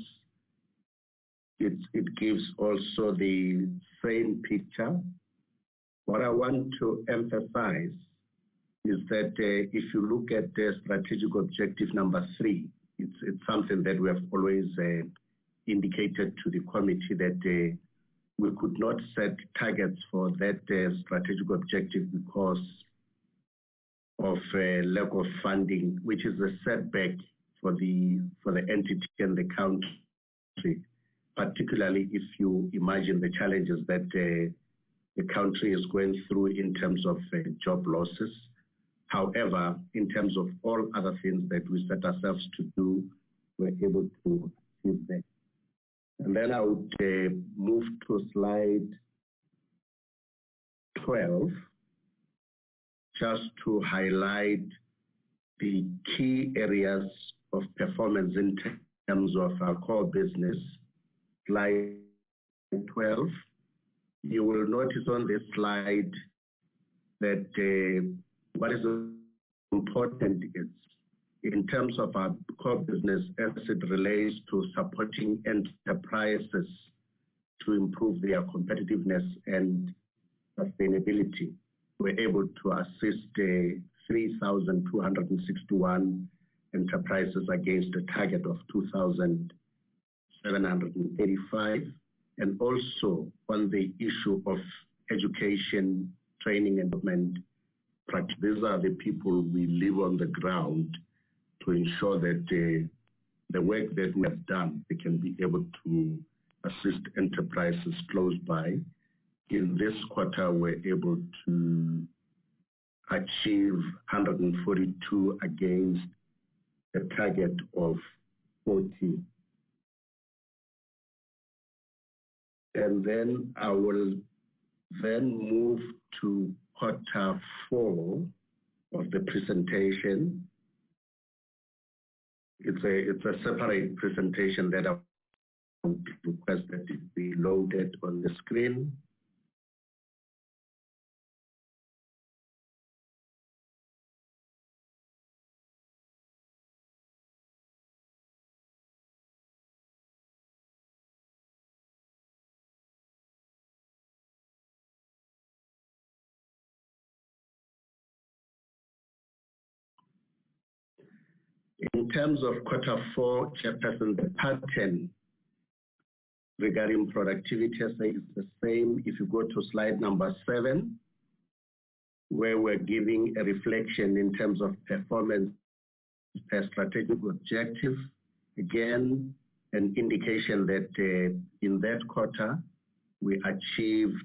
it gives also the same picture. What I want to emphasize is that if you look at the strategic objective number 3, it's something that we have always indicated to the committee that we could not set targets for that strategic objective because of lack of funding, which is a setback for the entity and the country, particularly if you imagine the challenges that the country is going through in terms of job losses. However, in terms of all other things that we set ourselves to do, we're able to achieve that. And then I would move to slide 12, just to highlight the key areas of performance in terms of our core business. Slide 12, you will notice on this slide that what is important is in terms of our core business as it relates to supporting enterprises to improve their competitiveness and sustainability. We're able to assist 3,261 enterprises against a target of 2,785. And also on the issue of education, training and development, these are the people we live on the ground to ensure that the work that we have done, they can be able to assist enterprises close by. In this quarter, we're able to achieve 142 against a target of 40. And then I will then move to quarter 4 of the presentation. It's a separate presentation that I would request that it be loaded on the screen. In terms of Q4, Chairperson, the pattern regarding productivity is the same. If you go to slide number 7, where we're giving a reflection in terms of performance per strategic objective, again, an indication that in that quarter, we achieved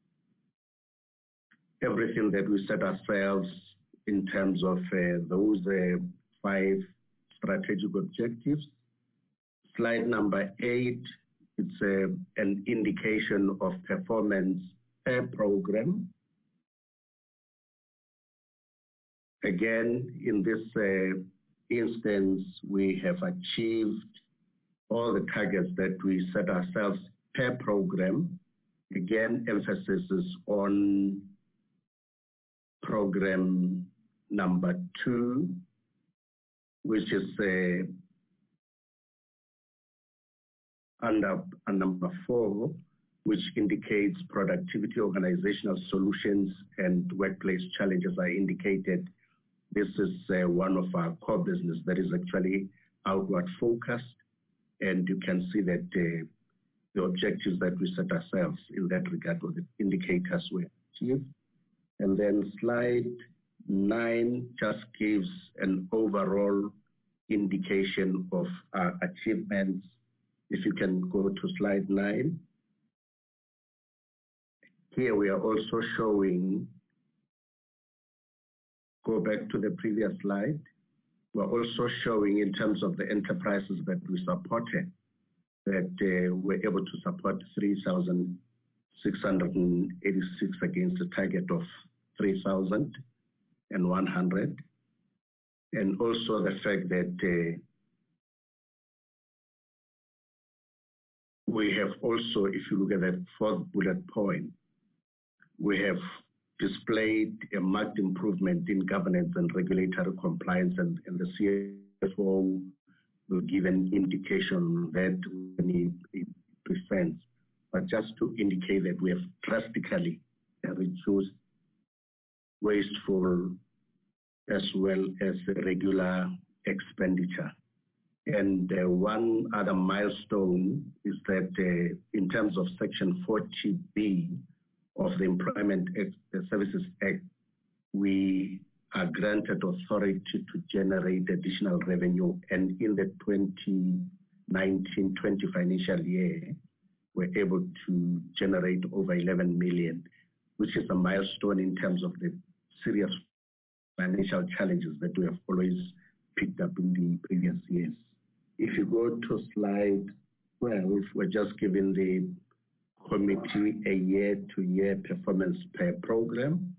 everything that we set ourselves in terms of those 5 strategic objectives. Slide number 8, it's an indication of performance per program. Again, in this instance, we have achieved all the targets that we set ourselves per program. Again, emphasis is on program number 2, which is under number 4, which indicates productivity, organizational solutions, and workplace challenges are indicated. This is one of our core business that is actually outward focused, and you can see that the objectives that we set ourselves in that regard or the indicators were achieved. And then slide 9 just gives an overall indication of our achievements. If you can go to slide 9. Here we are also showing, go back to the previous slide. We're also showing in terms of the enterprises that we supported, that we're able to support 3,686 against a target of 3,100. And also the fact that we have also, if you look at that 4th bullet point, we have displayed a marked improvement in governance and regulatory compliance, and the CFO will give an indication that when he presents. But just to indicate that we have drastically reduced wasteful as well as regular expenditure. And one other milestone is that in terms of Section 40B of the Employment Services Act, we are granted authority to generate additional revenue. And in the 2019-20 financial year, we're able to generate over 11 million, which is a milestone in terms of the serious financial challenges that we have always picked up in the previous years. If you go to slide 12, we're just giving the committee a year-to-year performance per program.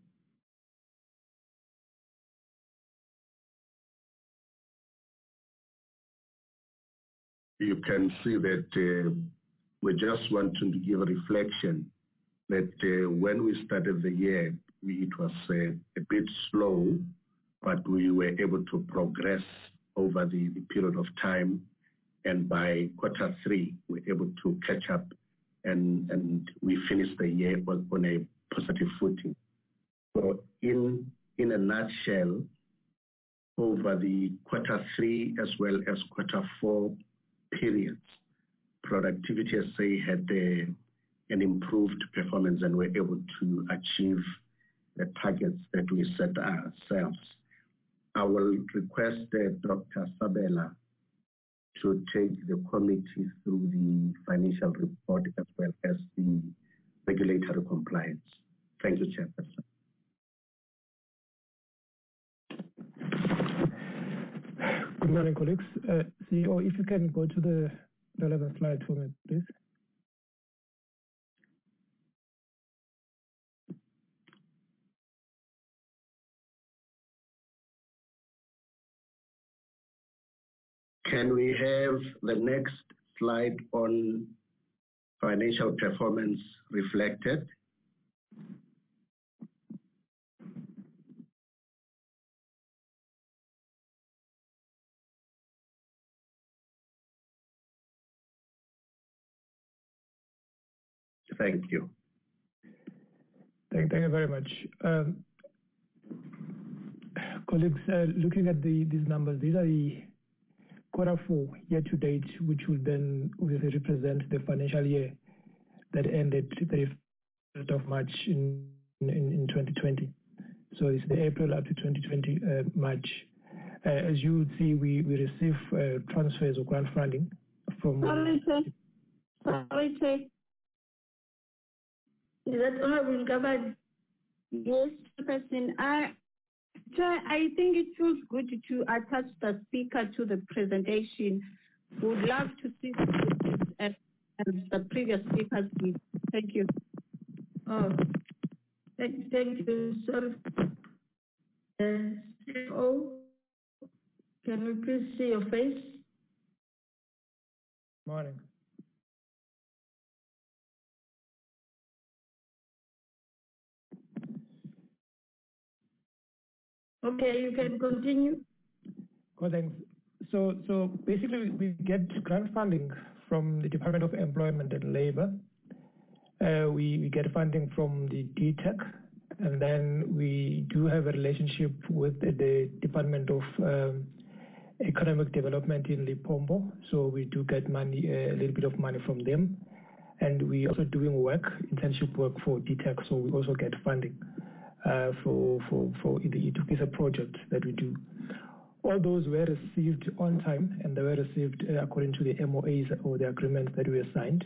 You can see that we just want to give a reflection that when we started the year, it was a bit slow, but we were able to progress over the period of time. And by Q3, we were able to catch up and we finished the year on a positive footing. So in a nutshell, over the Q3 as well as Q4 periods, Productivity SA had an improved performance and we're able to achieve the targets that we set ourselves. I will request Dr. Sabela to take the committee through the financial report as well as the regulatory compliance. Thank you, Chairperson. Good morning, colleagues. CEO, if you can go to the relevant slide for me, please. Can we have the next slide on financial performance reflected? Thank you. Thank you very much. Colleagues, looking at these numbers, these are the Q4 year to date, which will then represent the financial year that ended 31st of March in 2020. So it's the April up to 2020 March. As you would see, we receive transfers of grant funding from... Sorry, Chair. Is that Honorable Ngabane? Yes, Chairperson. I think it feels good to attach the speaker to the presentation. Would love to see as the previous speakers did. Thank you. Oh, thank you. Sorry. CFO, can we please see your face? Morning. Okay, you can continue. Oh, thanks. So basically, we get grant funding from the Department of Employment and Labor. We get funding from the DTEC, and then we do have a relationship with the Department of Economic Development in Limpopo. So we do get money, a little bit of money from them. And we also doing work, internship work for DTEC, so we also get funding for the Itokisa project that we do. All those were received on time, and they were received according to the MOAs or the agreements that we signed.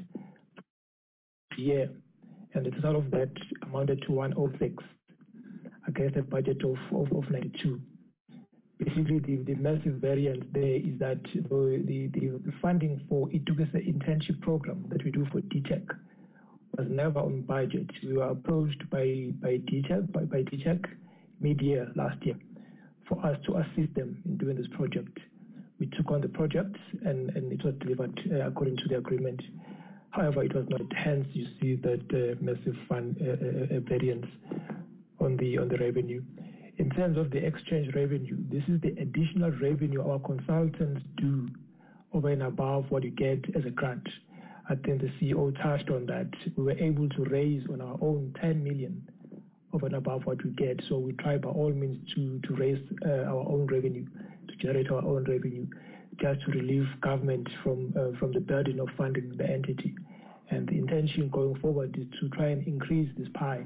Yeah, and the total of that amounted to 106 against a budget of 92. Basically, the massive variance there is that the funding for Itokisa internship program that we do for DTEC was never on budget. We were approached by DTEC mid-year last year for us to assist them in doing this project. We took on the project and it was delivered according to the agreement. However, it was not. Hence, you see that massive fund variance on the revenue. In terms of the exchange revenue, this is the additional revenue our consultants do over and above what you get as a grant. I think the CEO touched on that. We were able to raise on our own 10 million over and above what we get. So we try by all means to raise our own revenue, to generate our own revenue, just to relieve government from the burden of funding the entity. And the intention going forward is to try and increase this pie,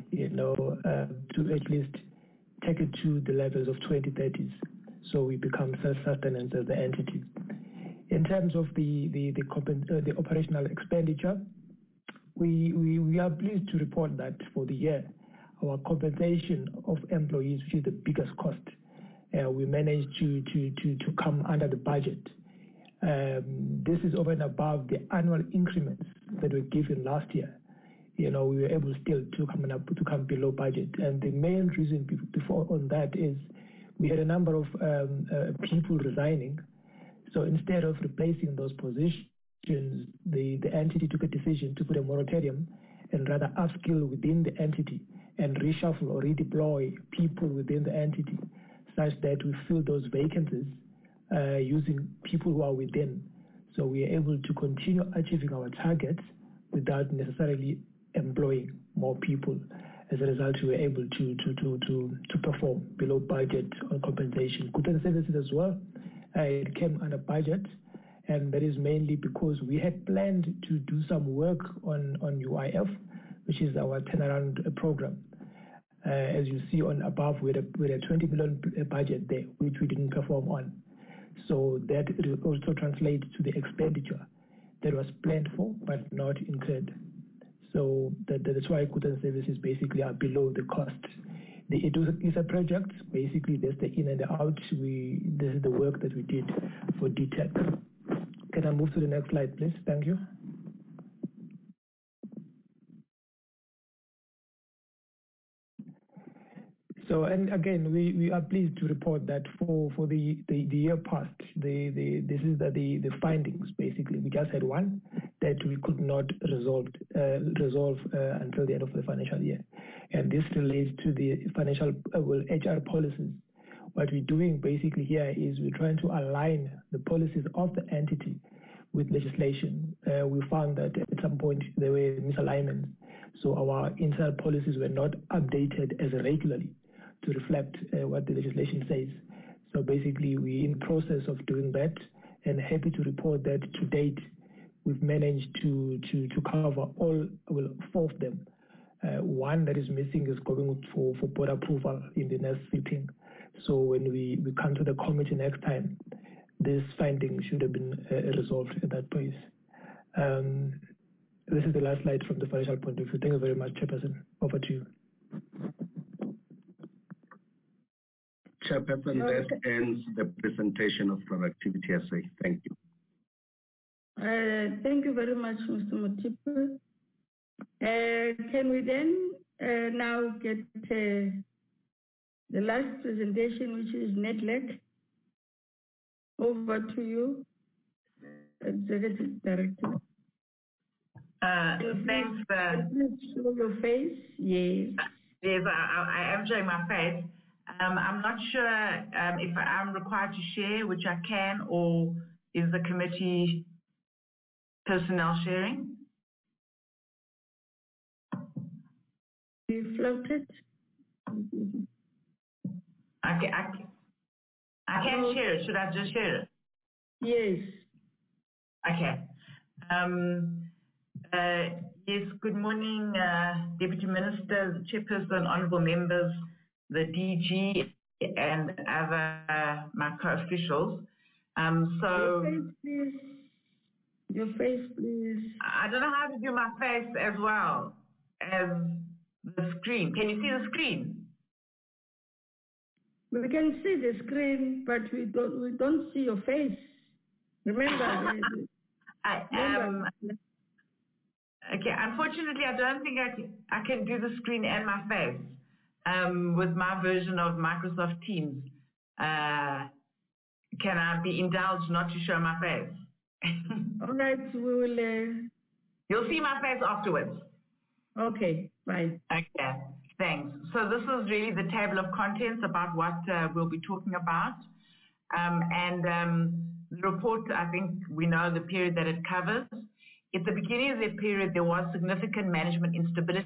to at least take it to the levels of 2030s, so we become self-sustenance as the entity. In terms of the operational expenditure, we are pleased to report that for the year, our compensation of employees, which is the biggest cost, we managed to come under the budget. This is over and above the annual increments that were given last year. We were able still to come below budget. And the main reason before on that is we had a number of people resigning. So instead of replacing those positions, the entity took a decision to put a moratorium and rather upskill within the entity and reshuffle or redeploy people within the entity such that we fill those vacancies using people who are within. So we are able to continue achieving our targets without necessarily employing more people. As a result, we were able to perform below budget on compensation. Goods and services as well, it came under budget, and that is mainly because we had planned to do some work on UIF, which is our turnaround program. As you see on above, we had a 20 million budget there, which we didn't perform on. So that also translates to the expenditure that was planned for but not incurred. So that's why goods and services basically are below the cost. The Itokisa project, basically that's the in and the out. This is the work that we did for DTEC. Can I move to the next slide, please? Thank you. So, and again, we are pleased to report that for the year past, this is the findings, basically. We just had one that we could not resolve until the end of the financial year. And this relates to the financial, HR policies. What we're doing basically here is we're trying to align the policies of the entity with legislation. We found that at some point there were misalignments. So our internal policies were not updated as regularly to reflect what the legislation says. So basically we're in process of doing that, and happy to report that to date we've managed to cover all, well, 4 of them. One that is missing is going for board approval in the next sitting. So when we come to the committee next time, this finding should have been resolved at that place. This is the last slide from the financial point of view. Thank you very much, Chairperson. Over to you. Chairperson, that ends the presentation of Productivity SA. Thank you. Thank you very much, Mr. Mothipe. Can we then now get the last presentation, which is NEDLAC? Over to you, Executive Director. Thanks. Please show your face. Yes. Yes, I am showing my face. I'm not sure if I'm required to share, which I can, or is the committee personnel sharing? You floated? I can share it. Should I just share it? Yes. Okay. Yes, good morning, Deputy Minister, Chairperson, Honourable Members, the DG, and other my co-officials. Your face, please. I don't know how to do my face as well as the screen. Can you see the screen? We can see the screen, but we don't see your face. Remember. Okay, unfortunately, I don't think I can do the screen and my face with my version of Microsoft Teams. Can I be indulged not to show my face? All right, we will. You'll see my face afterwards. Okay, bye. Okay, thanks. So this is really the table of contents about what we'll be talking about. The report, I think we know the period that it covers. At the beginning of the period, there was significant management instability.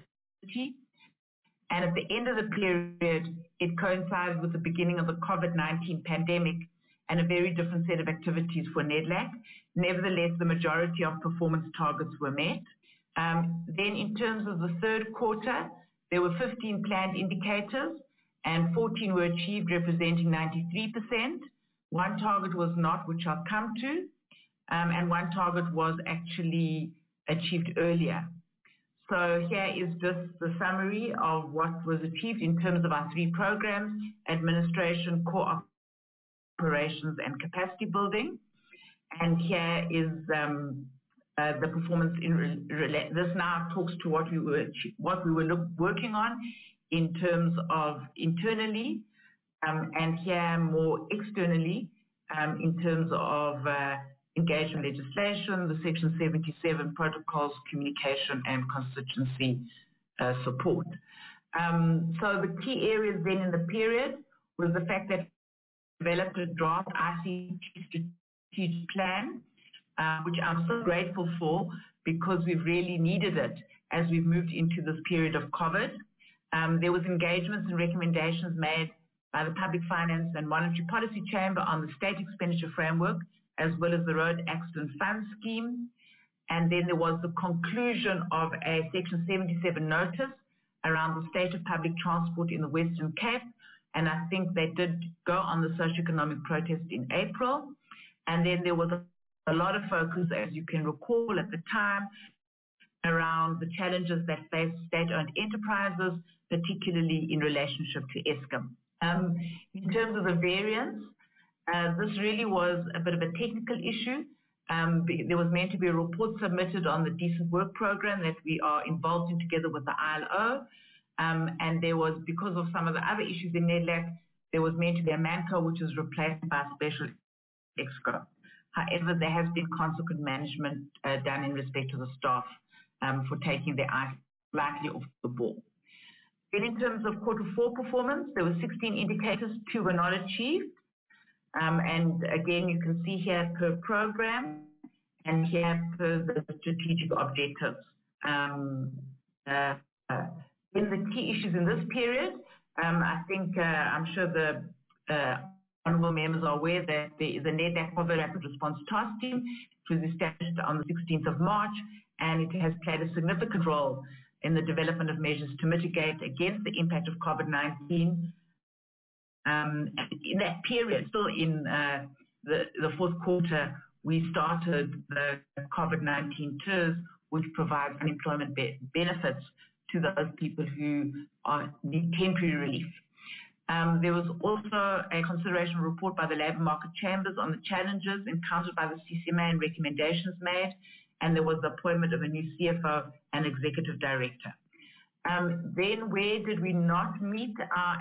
And at the end of the period, it coincided with the beginning of the COVID-19 pandemic and a very different set of activities for NEDLAC. Nevertheless, the majority of performance targets were met. Then in terms of the third quarter, there were 15 planned indicators and 14 were achieved, representing 93%. One target was not, which I'll come to, and one target was actually achieved earlier. So here is just the summary of what was achieved in terms of our 3 programs: administration, core operations, and capacity building. And here is the performance this now talks to what we were working on in terms of internally, and here more externally in terms of engagement legislation, the Section 77 protocols, communication, and constituency support. So the key areas then in the period was the fact that we developed a draft ICT strategic plan, which I'm so grateful for because we've really needed it as we've moved into this period of COVID. There was engagements and recommendations made by the Public Finance and Monetary Policy Chamber on the State Expenditure Framework, as well as the Road Accident Fund Scheme. And then there was the conclusion of a Section 77 notice around the state of public transport in the Western Cape. And I think they did go on the socioeconomic protest in April. And then there was a lot of focus, as you can recall at the time, around the challenges that face state-owned enterprises, particularly in relationship to Eskom. In terms of the variance, this really was a bit of a technical issue. There was meant to be a report submitted on the Decent Work Program that we are involved in together with the ILO. And there was, because of some of the other issues in NEDLAC, there was meant to be a MANCO, which was replaced by a special EXCO. However, there has been consequent management done in respect to the staff for taking their eyes slightly off the ball. Then in terms of quarter 4 performance, there were 16 indicators, 2 were not achieved. And again, you can see here per program and here per the strategic objectives. In the key issues in this period, I think I'm sure the honourable members are aware that there is a NEDLAC COVID Rapid Response Task Team. It was established on the 16th of March, and it has played a significant role in the development of measures to mitigate against the impact of COVID-19. In that period, still in the fourth quarter, we started the COVID-19 TERS, which provides unemployment benefits to those people who need temporary relief. There was also a consideration report by the Labour Market Chambers on the challenges encountered by the CCMA and recommendations made, and there was the appointment of a new CFO and executive director. Then where did we not meet our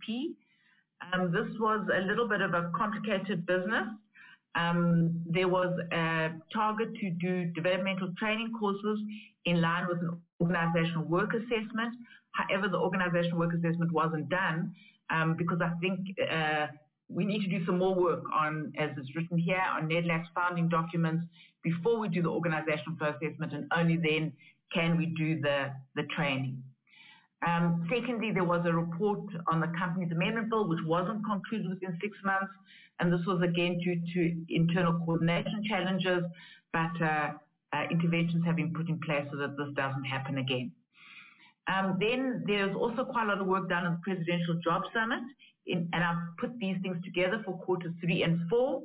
APP? This was a little bit of a complicated business. There was a target to do developmental training courses in line with an organizational work assessment. However, the organizational work assessment wasn't done because I think we need to do some more work on, as it's written here, on NEDLAC's founding documents before we do the organizational assessment, and only then can we do the training. Secondly, there was a report on the Companies Amendment Bill, which wasn't concluded within 6 months, and this was again due to internal coordination challenges, but interventions have been put in place so that this doesn't happen again. Then there's also quite a lot of work done on the Presidential Job Summit, and I've put these things together for quarters 3 and 4.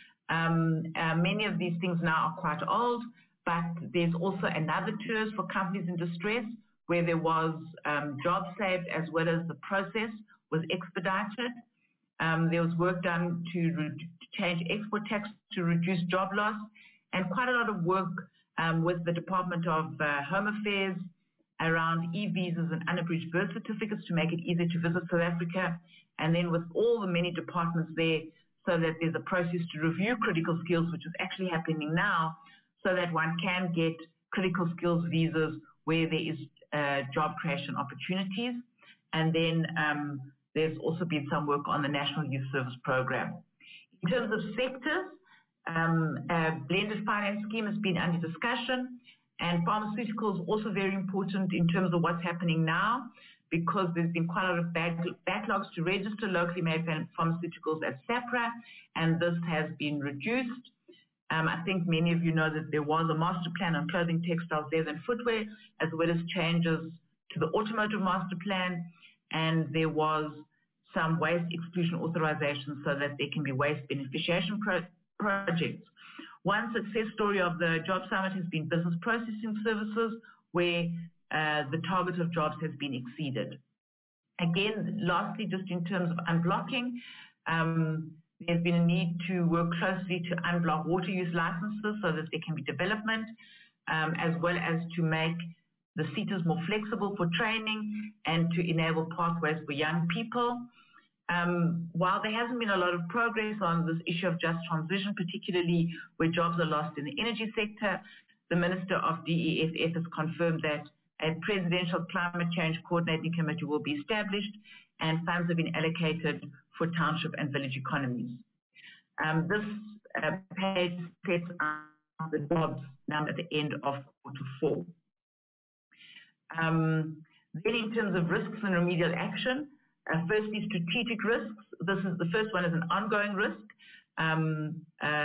Many of these things now are quite old, but there's also another TERS for companies in distress, where there was jobs saved as well as the process was expedited. There was work done to change export tax to reduce job loss, and quite a lot of work with the Department of Home Affairs around e-visas and unabridged birth certificates to make it easier to visit South Africa, and then with all the many departments there so that there's a process to review critical skills, which is actually happening now, so that one can get critical skills visas where there is job creation opportunities. And then there's also been some work on the National Youth Service Program. In terms of sectors, a blended finance scheme has been under discussion, and pharmaceuticals also very important in terms of what's happening now, because there's been quite a lot of backlogs to register locally made pharmaceuticals at SAHPRA, and this has been reduced. I think many of you know that there was a master plan on clothing, textiles, leather and footwear, as well as changes to the automotive master plan, and there was some waste exclusion authorization so that there can be waste beneficiation projects. One success story of the Job Summit has been business processing services, where the target of jobs has been exceeded. Again, lastly, just in terms of unblocking, there's been a need to work closely to unblock water use licenses so that there can be development, as well as to make the SETAs more flexible for training and to enable pathways for young people. While there hasn't been a lot of progress on this issue of just transition, particularly where jobs are lost in the energy sector, the Minister of DEFF has confirmed that a Presidential Climate Change Coordinating Committee will be established and funds have been allocated for township and village economies. This page sets out the jobs number at the end of quarter 4. Then in terms of risks and remedial action, firstly, strategic risks. The first one is an ongoing risk, and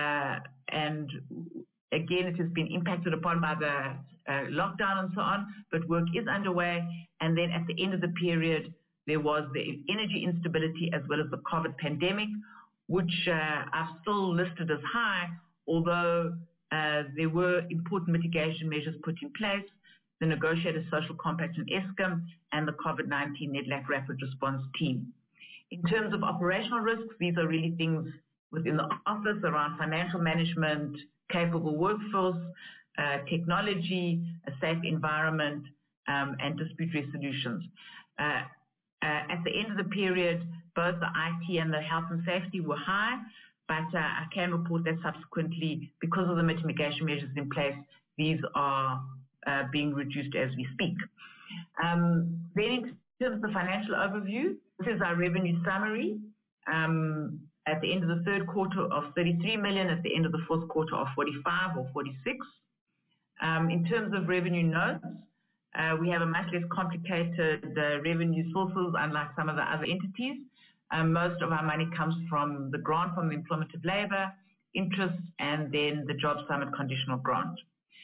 again, it has been impacted upon by the lockdown and so on, but work is underway. And then at the end of the period, there was the energy instability as well as the COVID pandemic, which are still listed as high, although there were important mitigation measures put in place, the negotiated social compact in Eskom and the COVID-19 NEDLAC rapid response team. In terms of operational risks, these are really things within the office around financial management, capable workforce, technology, a safe environment, and dispute resolutions. At the end of the period, both the IT and the health and safety were high, but I can report that subsequently, because of the mitigation measures in place, these are being reduced as we speak. Then in terms of the financial overview, this is our revenue summary. At the end of the third quarter of 33 million, at the end of the fourth quarter of 45 or 46. In terms of revenue notes, we have a much less complicated revenue sources, unlike some of the other entities. Most of our money comes from the grant from the Employment of Labour, interest, and then the Job Summit conditional grant.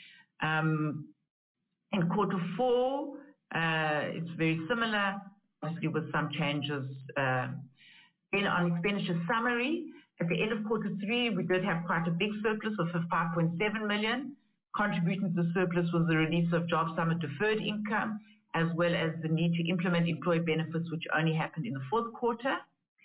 In quarter 4, it's very similar, obviously with some changes. Then on expenditure summary, at the end of quarter 3, we did have quite a big surplus of 5.7 million. Contributing to the surplus was the release of Job Summit deferred income, as well as the need to implement employee benefits, which only happened in the 4th quarter.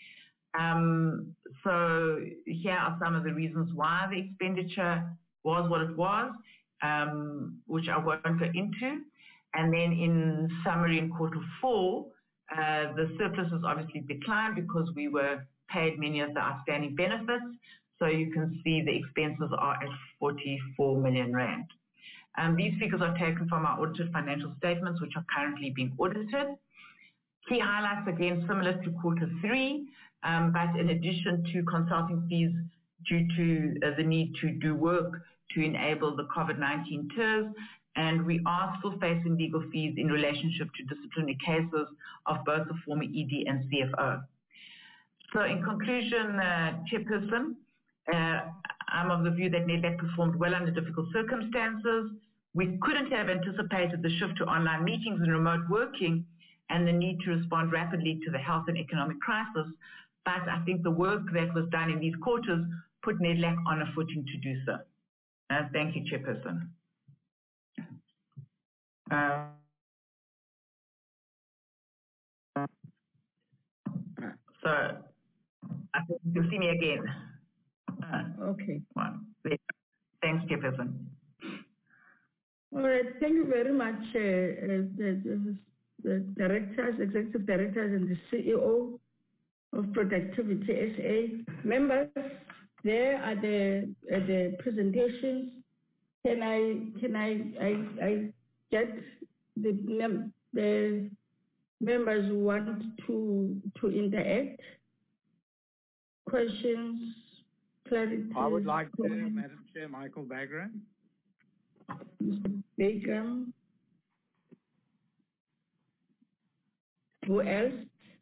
So here are some of the reasons why the expenditure was what it was, which I won't go into. And then in summary, in quarter 4, the surplus has obviously declined because we were paid many of the outstanding benefits. So you can see the expenses are at 44 million rand. These figures are taken from our audited financial statements, which are currently being audited. Key highlights, again, similar to quarter 3, but in addition to consulting fees due to the need to do work to enable the COVID-19 TERS, and we are still facing legal fees in relationship to disciplinary cases of both the former ED and CFO. So in conclusion, Chairperson, I'm of the view that Nedlac performed well under difficult circumstances. We couldn't have anticipated the shift to online meetings and remote working and the need to respond rapidly to the health and economic crisis, but I think the work that was done in these quarters put Nedlac on a footing to do so. Thank you, Chairperson. So I think you'll see me again. Okay. Thanks, Chairperson. All right. Thank you very much, the directors, executive directors, and the CEO of Productivity SA. Members, there are the presentations. Can I get the members who want to interact? Questions, clarity? I would like to, Madam Chair, Michael Bagram. Mr. Bagram. Who else?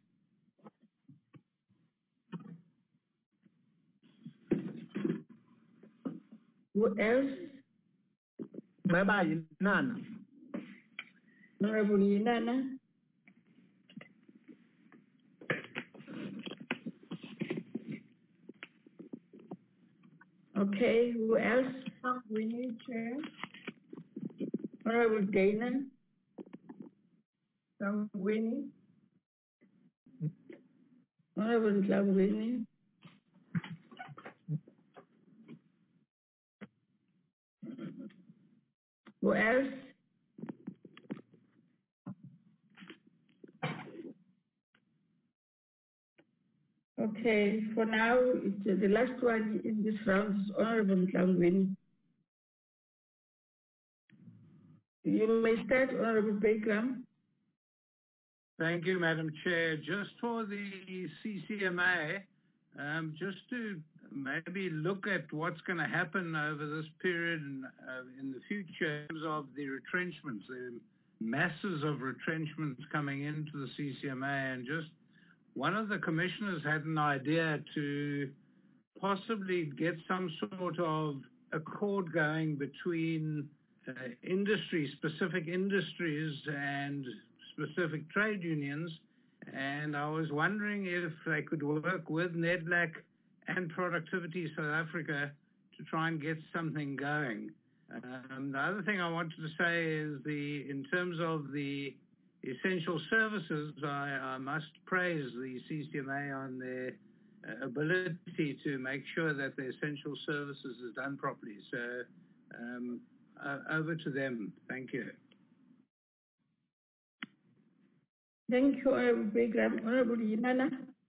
Who else? Bye-bye, Nana. Honorable Nana. Okay, who else? Winnie, Chair. Honorable Dana. Winnie. Honorable Winnie. Who else? Okay, for now, it's the last one in this round is Honorable Mhlangweni. You may start, Honorable Bagram. Thank you, Madam Chair. Just for the CCMA, just to maybe look at what's going to happen over this period and in the future in terms of the retrenchments, the masses of retrenchments coming into the CCMA, and just one of the commissioners had an idea to possibly get some sort of accord going between specific industries and specific trade unions, and I was wondering if they could work with Nedlac and Productivity South Africa to try and get something going. The other thing I wanted to say is in terms of the essential services, I must praise the CCMA on their ability to make sure that the essential services is done properly. So over to them. Thank you. Thank you, Honorable Bagram. Honorable Yinana.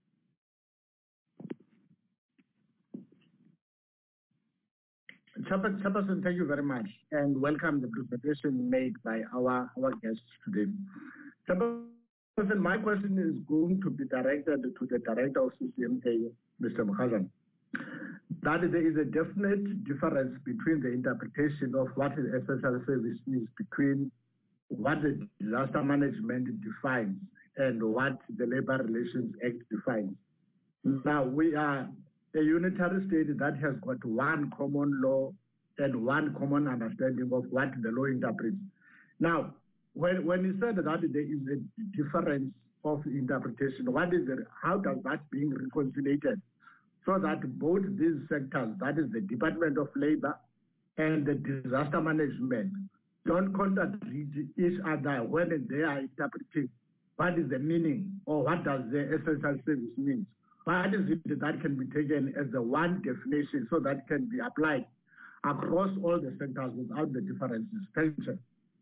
Chairperson, thank you very much, and welcome the presentation made by our guests today. Chairperson, my question is going to be directed to the Director of CCMA, Mr. Mkhazana. That there is a definite difference between the interpretation of what an essential service is between what the disaster management defines and what the Labour Relations Act defines. Now, we are a unitary state that has got one common law and one common understanding of what the law interprets. Now, when you said that there is a difference of interpretation, how does that being reconciliated so that both these sectors, that is the Department of Labor and the disaster management, don't contradict each other when they are interpreting what is the meaning or what does the essential service mean? What is it that can be taken as the one definition so that can be applied across all the sectors without the differences? Thank you.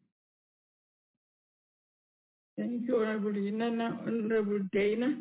Thank you, Honorable Honorable Dana.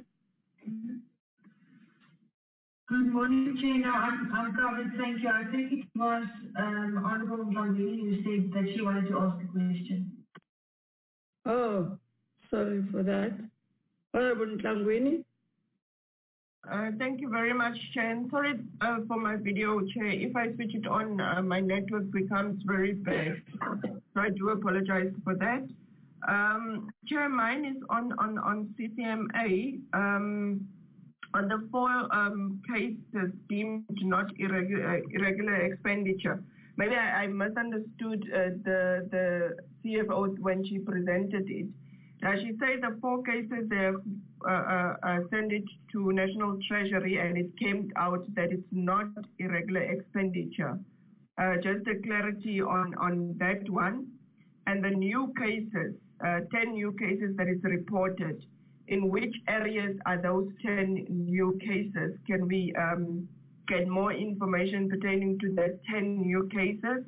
Good morning, Chair. I'm covered. Thank you. I think it was Honorable Mlangeni who said that she wanted to ask a question. Oh, sorry for that. Honorable Mlangeni. Thank you very much, Chair. And sorry for my video, Chair. If I switch it on, my network becomes very bad. So I do apologize for that. Chair, mine is on CCMA. On the 4 cases deemed not irregular expenditure. Maybe I misunderstood the CFO when she presented it. She said the 4 cases they have sent it to National Treasury and it came out that it's not irregular expenditure. Just a clarity on that one. And the new cases, 10 new cases that is reported, in which areas are those 10 new cases? Can we get more information pertaining to the 10 new cases?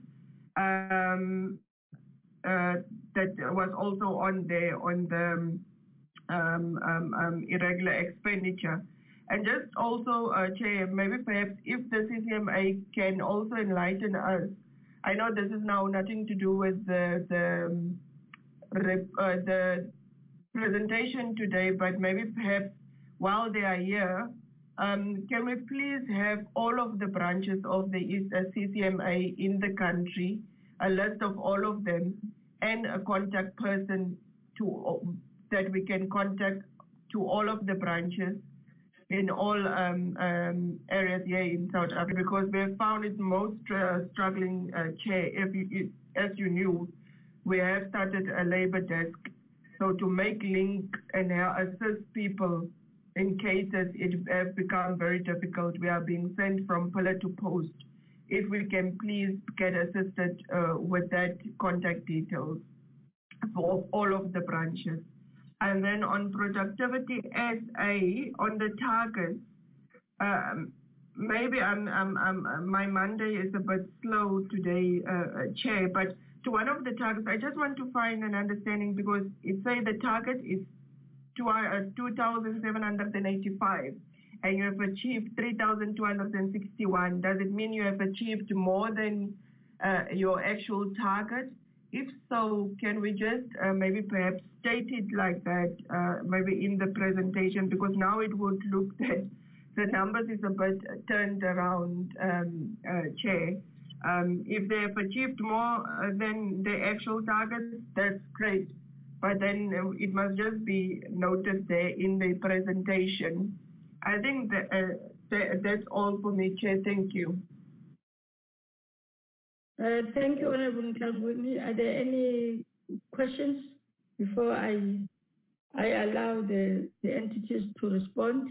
That was also on the irregular expenditure. And just also, Chair, maybe perhaps if the CCMA can also enlighten us. I know this is now nothing to do with the presentation today, but maybe perhaps while they are here, can we please have all of the branches of the CCMA in the country, a list of all of them, and a contact person that we can contact to all of the branches in all areas here in South Africa, because we have found it most struggling, Chair. As you knew, we have started a labor desk. So to make link and assist people in cases it has become very difficult. We are being sent from pillar to post. If we can please get assisted with that contact details for all of the branches. And then on Productivity SA, on the targets, maybe my Monday is a bit slow today, Chair, but to one of the targets, I just want to find an understanding because it says the target is 2,785 and you have achieved 3,261. Does it mean you have achieved more than your actual target? If so, can we just maybe perhaps state it like that, maybe in the presentation, because now it would look that the numbers is a bit turned around, Chair. If they have achieved more than the actual targets, that's great. But then it must just be noted there in the presentation. I think that's all for me, Chair. Thank you. Thank you, Honorable Mlangeni. Are there any questions before I allow the entities to respond?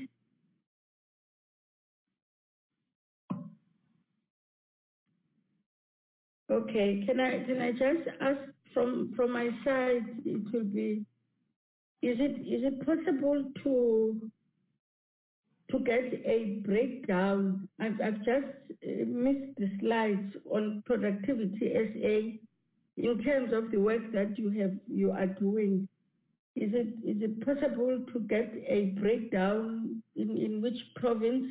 Okay, can I just ask from my side? It will be, is it possible to get a breakdown? I've just missed the slides on Productivity SA in terms of the work that you are doing. Is it possible to get a breakdown in which province?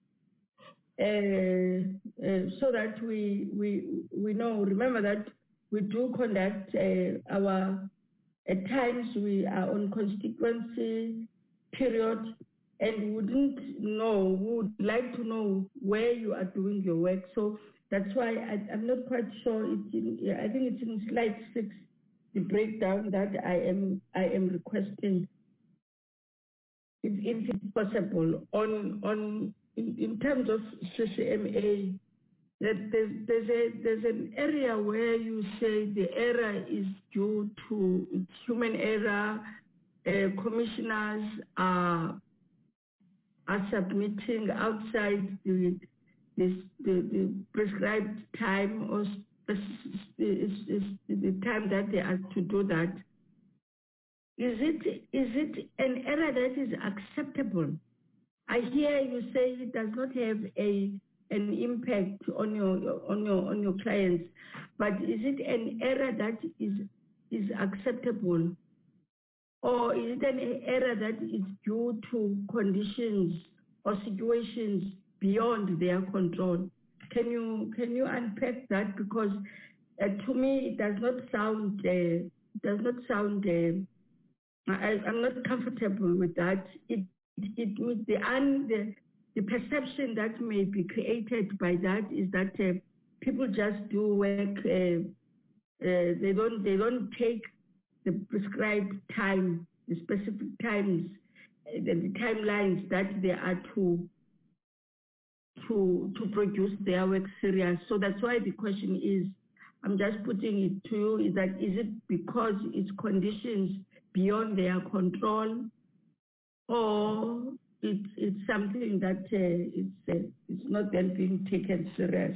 So that we know. Remember that we do conduct at times we are on constituency period, and we would like to know where you are doing your work. So that's why I'm not quite sure. I think it's in slide 6, the breakdown that I am requesting. if it's possible, in terms of CCMA, that there's an area where you say the error is due to human error. Commissioners are submitting outside the prescribed time, or the time that they are to do that. Is it an error that is acceptable? I hear you say it does not have an impact on your clients, but is it an error that is acceptable, or is it an error that is due to conditions or situations beyond their control? Can you unpack that? Because to me it does not sound. I'm not comfortable with that. It the perception that may be created by that is that people just do work. They don't take the prescribed time, the specific times, the timelines that they are to produce their work serious. So that's why the question is, I'm just putting it to you, is it because it's conditions beyond their control, or it's something that it's not then being taken serious?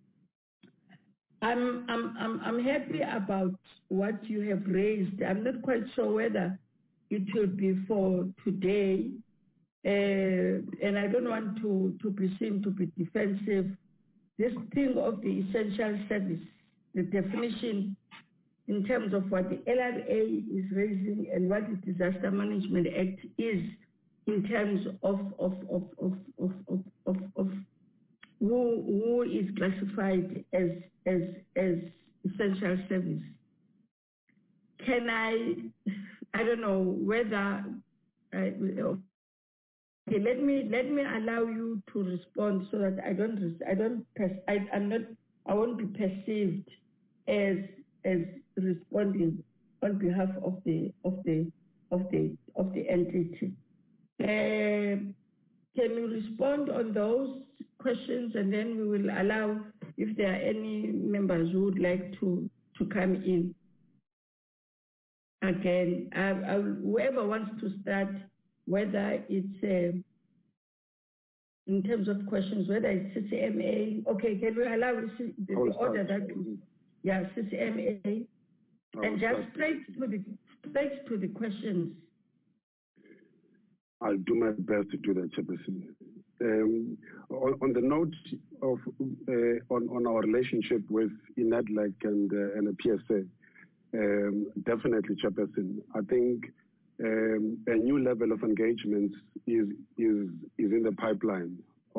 I'm happy about what you have raised. I'm not quite sure whether it will be for today, and I don't want to be seen to be defensive. This thing of the essential service, the definition in terms of what the LRA is raising and what the Disaster Management Act is in terms of who is classified as essential service. Can I don't know whether okay, let me allow you to respond so that I won't be perceived as responding on behalf of the entity. Can you respond on those questions, and then we will allow if there are any members who would like to come in. Again, whoever wants to start, whether it's in terms of questions, whether it's CCMA. Okay, can we allow the order that? Yeah, CCMA, and just straight to the questions. I'll do my best to do that, Chairperson. On the note of on our relationship with INEDLAC and the PSA, definitely, Chairperson. I think a new level of engagement is in the pipeline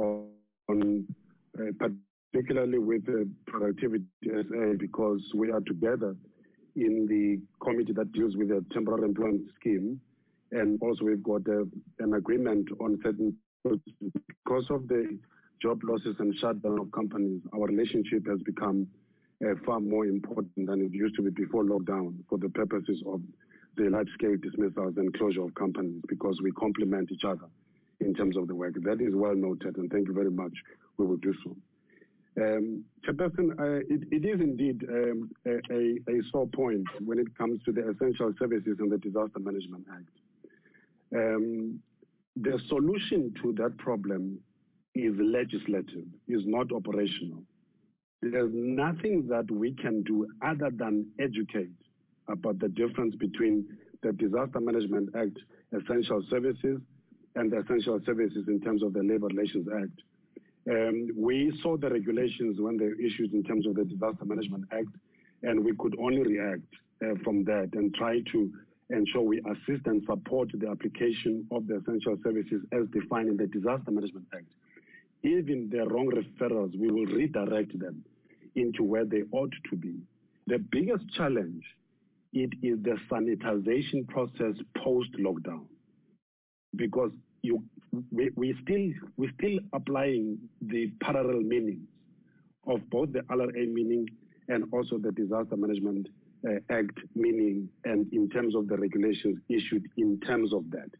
particularly with the Productivity SA, because we are together in the committee that deals with the temporary employment scheme, and also we've got an agreement on certain, because of the job losses and shutdown of companies, our relationship has become far more important than it used to be before lockdown for the purposes of the large-scale dismissals and closure of companies, because we complement each other in terms of the work. That is well noted, and thank you very much. We will do so. Chairperson, it is indeed a sore point when it comes to the Essential Services and the Disaster Management Act. The solution to that problem is legislative, is not operational. There's nothing that we can do other than educate about the difference between the Disaster Management Act, Essential Services, and the Essential Services in terms of the Labor Relations Act. We saw the regulations when they were issued in terms of the Disaster Management Act, and we could only react from that and try to ensure we assist and support the application of the Essential Services as defined in the Disaster Management Act. Even the wrong referrals, we will redirect them into where they ought to be. The biggest challenge, it is the sanitization process post-lockdown, because we're still applying the parallel meanings of both the LRA meaning and also the Disaster Management Act meaning, and in terms of the regulations issued in terms of that.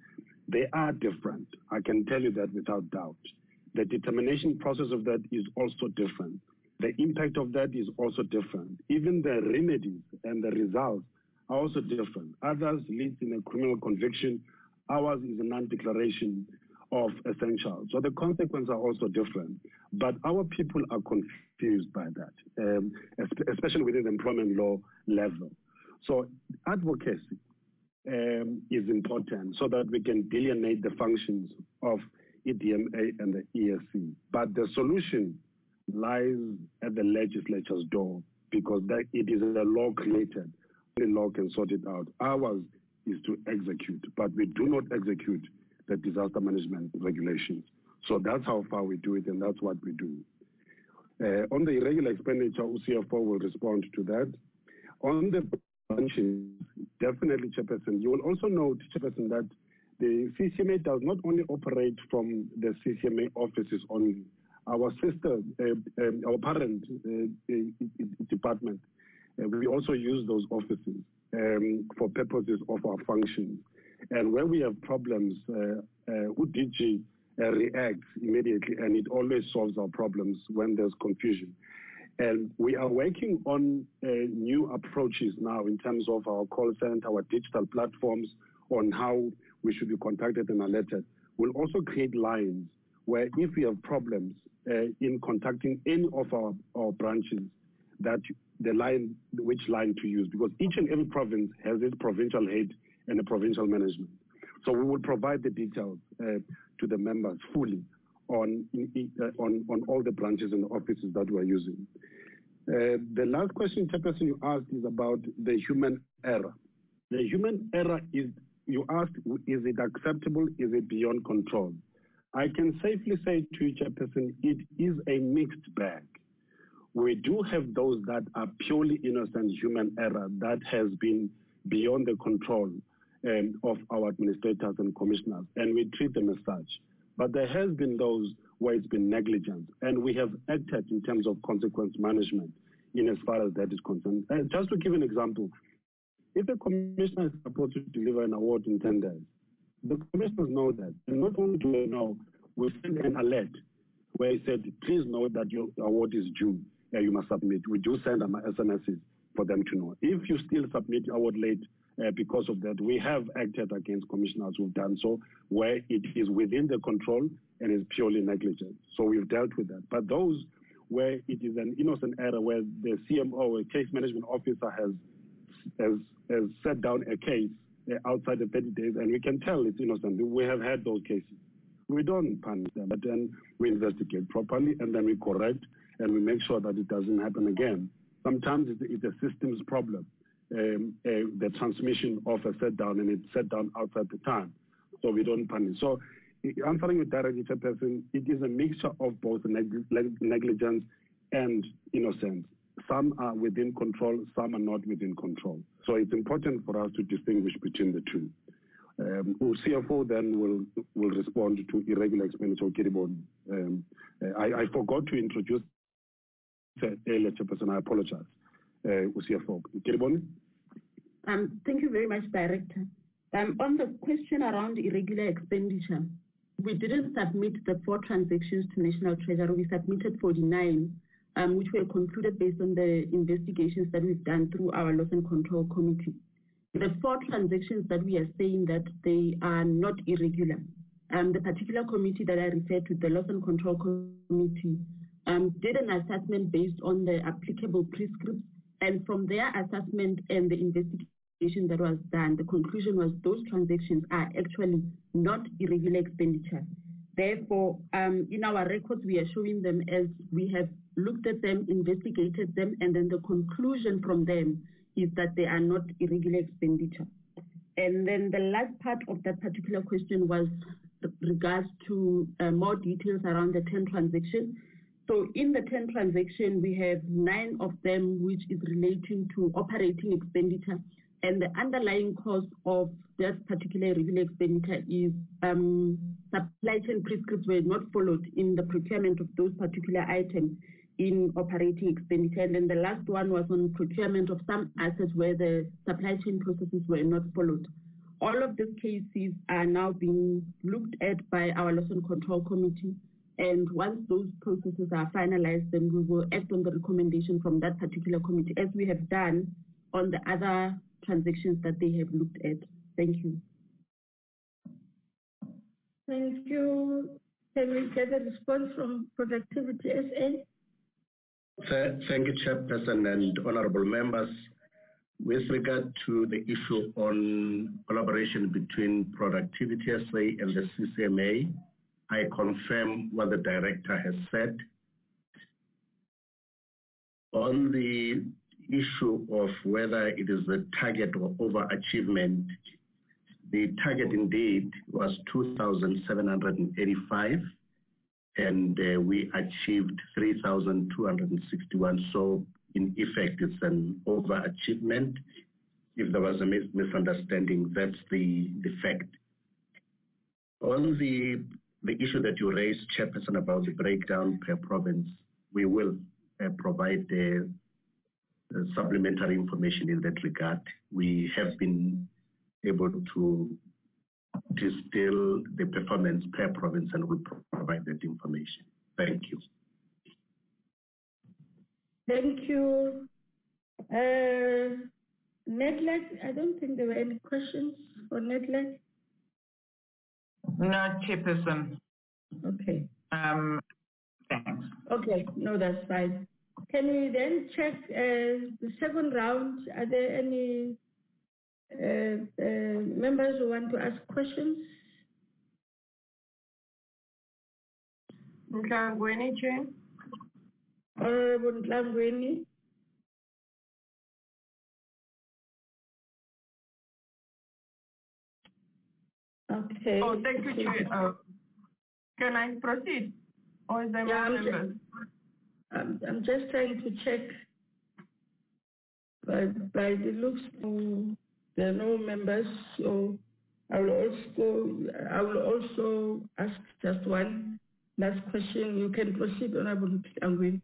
They are different. I can tell you that without doubt. The determination process of that is also different. The impact of that is also different. Even the remedies and the results are also different. Others lead in a criminal conviction. Ours is a non-declaration of essentials. So the consequences are also different. But our people are confused by that, especially within the employment law level. So advocacy is important so that we can delineate the functions of EDMA and the ESC. But the solution lies at the legislature's door because it is a law created. The law can sort it out. Ours is to execute, but we do not execute the disaster management regulations. So that's how far we do it, and that's what we do. On the irregular expenditure, CFO will respond to that. On the branches, definitely, Chairperson, you will also note, Chairperson, that the CCMA does not only operate from the CCMA offices only. Our sister, our parent department, we also use those offices for purposes of our functions. And when we have problems, UDG reacts immediately, and it always solves our problems when there's confusion. And we are working on new approaches now in terms of our call center, our digital platforms, on how we should be contacted and alerted. We'll also create lines where if we have problems in contacting any of our branches, that the line, which line to use, because each and every province has its provincial head and a provincial management. So we will provide the details to the members fully on all the branches and offices that we're using. The last question, Chairperson, you asked is about the human error. The human error is, you asked, is it acceptable? Is it beyond control? I can safely say to you, Chairperson, it is a mixed bag. We do have those that are purely innocent human error that has been beyond the control of our administrators and commissioners, and we treat them as such. But there has been those where it's been negligent, and we have acted in terms of consequence management in as far as that is concerned. Just to give an example, if a commissioner is supposed to deliver an award in 10 days, the commissioners know that. And not only do they know, we send an alert where he said, please know that your award is due, you must submit. We do send them SMSs for them to know. If you still submit your award late because of that, we have acted against commissioners who've done so, where it is within the control and is purely negligent. So we've dealt with that. But those where it is an innocent error, where the CMO, a case management officer, has set down a case outside the 30 days, and we can tell it's innocent. We have had those cases. We don't punish them, but then we investigate properly, and then we correct, and we make sure that it doesn't happen again. Sometimes it's a systems problem, the transmission of a set down, and it's set down outside the time, so we don't punish. So answering with directly, Chairperson, it is a mixture of both negligence and innocence. Some are within control, some are not within control. So it's important for us to distinguish between the two. CFO then will respond to irregular expenditure. Kiriboni. I forgot to introduce earlier, Chairperson. I apologize. CFO. Kiriboni. Thank you very much, Director. On the question around irregular expenditure, we didn't submit the 4 transactions to National Treasury. We submitted 49, which were concluded based on the investigations that we've done through our Loss and Control Committee. The 4 transactions that we are saying that they are not irregular. The particular committee that I referred to, the Loss and Control Committee, did an assessment based on the applicable prescripts, and from their assessment and the investigation that was done, the conclusion was those transactions are actually not irregular expenditure. Therefore, in our records, we are showing them as we have looked at them, investigated them, and then the conclusion from them is that they are not irregular expenditure. And then the last part of that particular question was regards to more details around the 10 transactions. So in the 10 transactions, we have 9 of them which is relating to operating expenditure, and the underlying cause of that particular irregular expenditure is supply chain prescripts were not followed in the procurement of those particular items in operating expenditure. And then the last one was on procurement of some assets where the supply chain processes were not followed. all of these cases are now being looked at by our Loss and Control Committee. And once those processes are finalized, then we will act on the recommendation from that particular committee, as we have done on the other transactions that they have looked at. Thank you. Thank you. Can we get a response from Productivity SA? Thank you, Chairperson and honorable members. With regard to the issue on collaboration between Productivity SA and the CCMA, I confirm what the director has said. On the issue of whether it is a target or overachievement, the target indeed was 2,785, and we achieved 3,261. So in effect, it's an overachievement. If there was a misunderstanding, that's the fact. On the issue that you raised, Chairperson, about the breakdown per province, we will provide the supplementary information in that regard. We have been able to distill the performance per province, and we provide that information. Thank you. Thank you. Nedlec, I don't think there were any questions for Nedlec. No, Chairperson. Okay. Thanks. Okay, no, that's fine. Can we then check the second round? Are there any members who want to ask questions? Ntlangwini, Chair. Honorable Ntlangwini. Okay. Oh, thank you, Chair. Can I proceed? Or is there more members? I'm just trying to check. By the looks, there are no members, so I will also ask just one last question. You can proceed, Honorable Ntlangwini.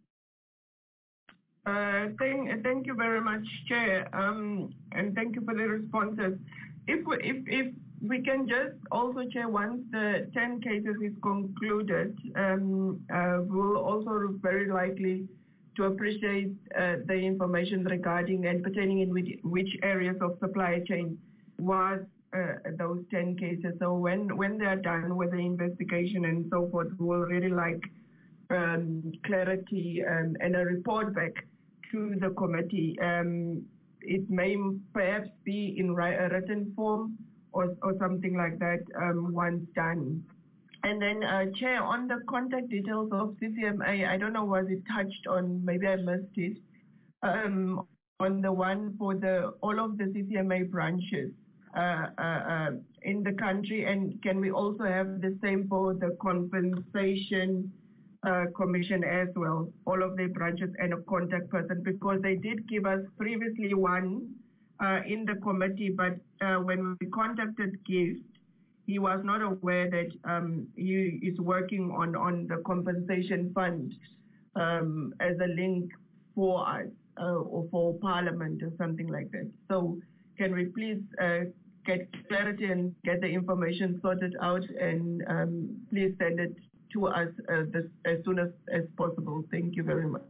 Thank you very much, Chair, and thank you for the responses. If we can just also, Chair, once the 10 cases is concluded, we'll also very likely to appreciate the information regarding and pertaining in which areas of supply chain was those 10 cases. So when they are done with the investigation and so forth, we'll really like clarity and a report back to the committee. It may perhaps be in a written form or something like that once done. And then, Chair, on the contact details of CCMA, I don't know, was it touched on, maybe I missed it, on the one for all of the CCMA branches in the country, and can we also have the same for the compensation commission as well, all of their branches and a contact person, because they did give us previously one in the committee, but when we contacted Gift, he was not aware that he is working on the compensation fund as a link for us or for Parliament or something like that. So can we please get clarity and get the information sorted out, and please send it to us as soon as possible. Thank you very much.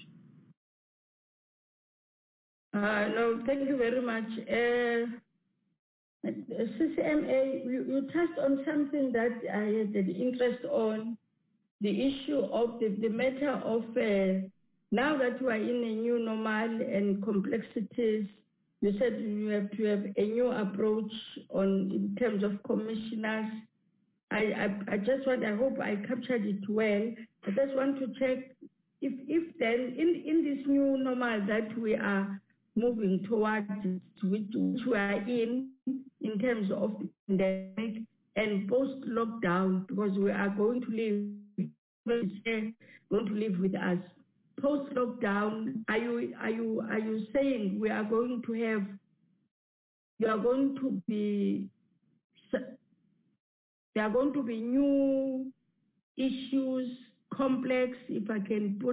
No, thank you very much. CCMA, you touched on something that I had an interest on, the issue of the matter of now that we are in a new normal and complexities. You said you have to have a new approach in terms of commissioners. I just want, I hope I captured it well. I just want to check if then in this new normal that we are moving towards, which we are in terms of the pandemic and post-lockdown, because we are going to live with us. Post-lockdown, are you saying we are going to have, there are going to be new issues, complex, if I can put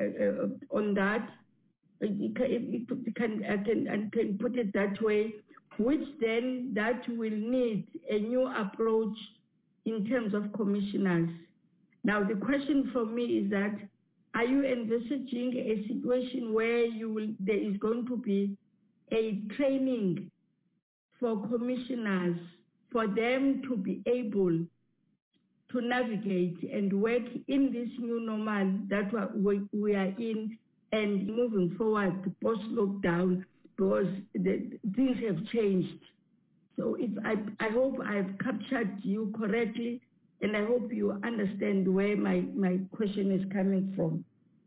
on that, I can put it that way, which then that will need a new approach in terms of commissioners. Now, the question for me is that, are you envisaging a situation where there is going to be a training for commissioners, for them to be able to navigate and work in this new normal that we are in and moving forward post-lockdown, because things have changed. So I hope I've captured you correctly, and I hope you understand where my question is coming from.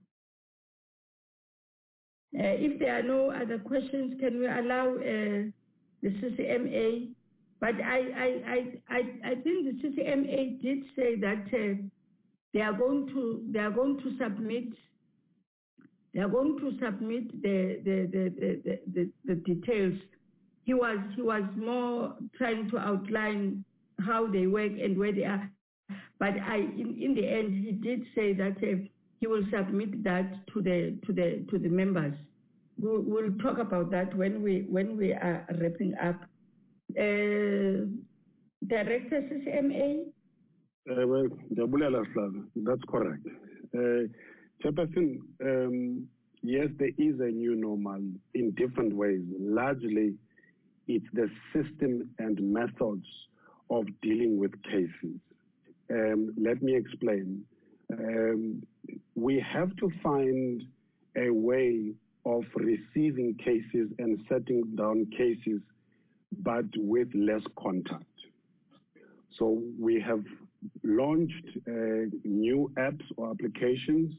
If there are no other questions, can we allow the CCMA? But I think the CCMA did say that they are going to submit the details. He was more trying to outline how they work and where they are. But in the end, he did say that he will submit that to the members. We'll talk about that when we are wrapping up. Director CCMA? That's correct. Chairperson, yes, there is a new normal in different ways. Largely, it's the system and methods of dealing with cases. Let me explain. We have to find a way of receiving cases and setting down cases, but with less contact. So we have launched new apps or applications,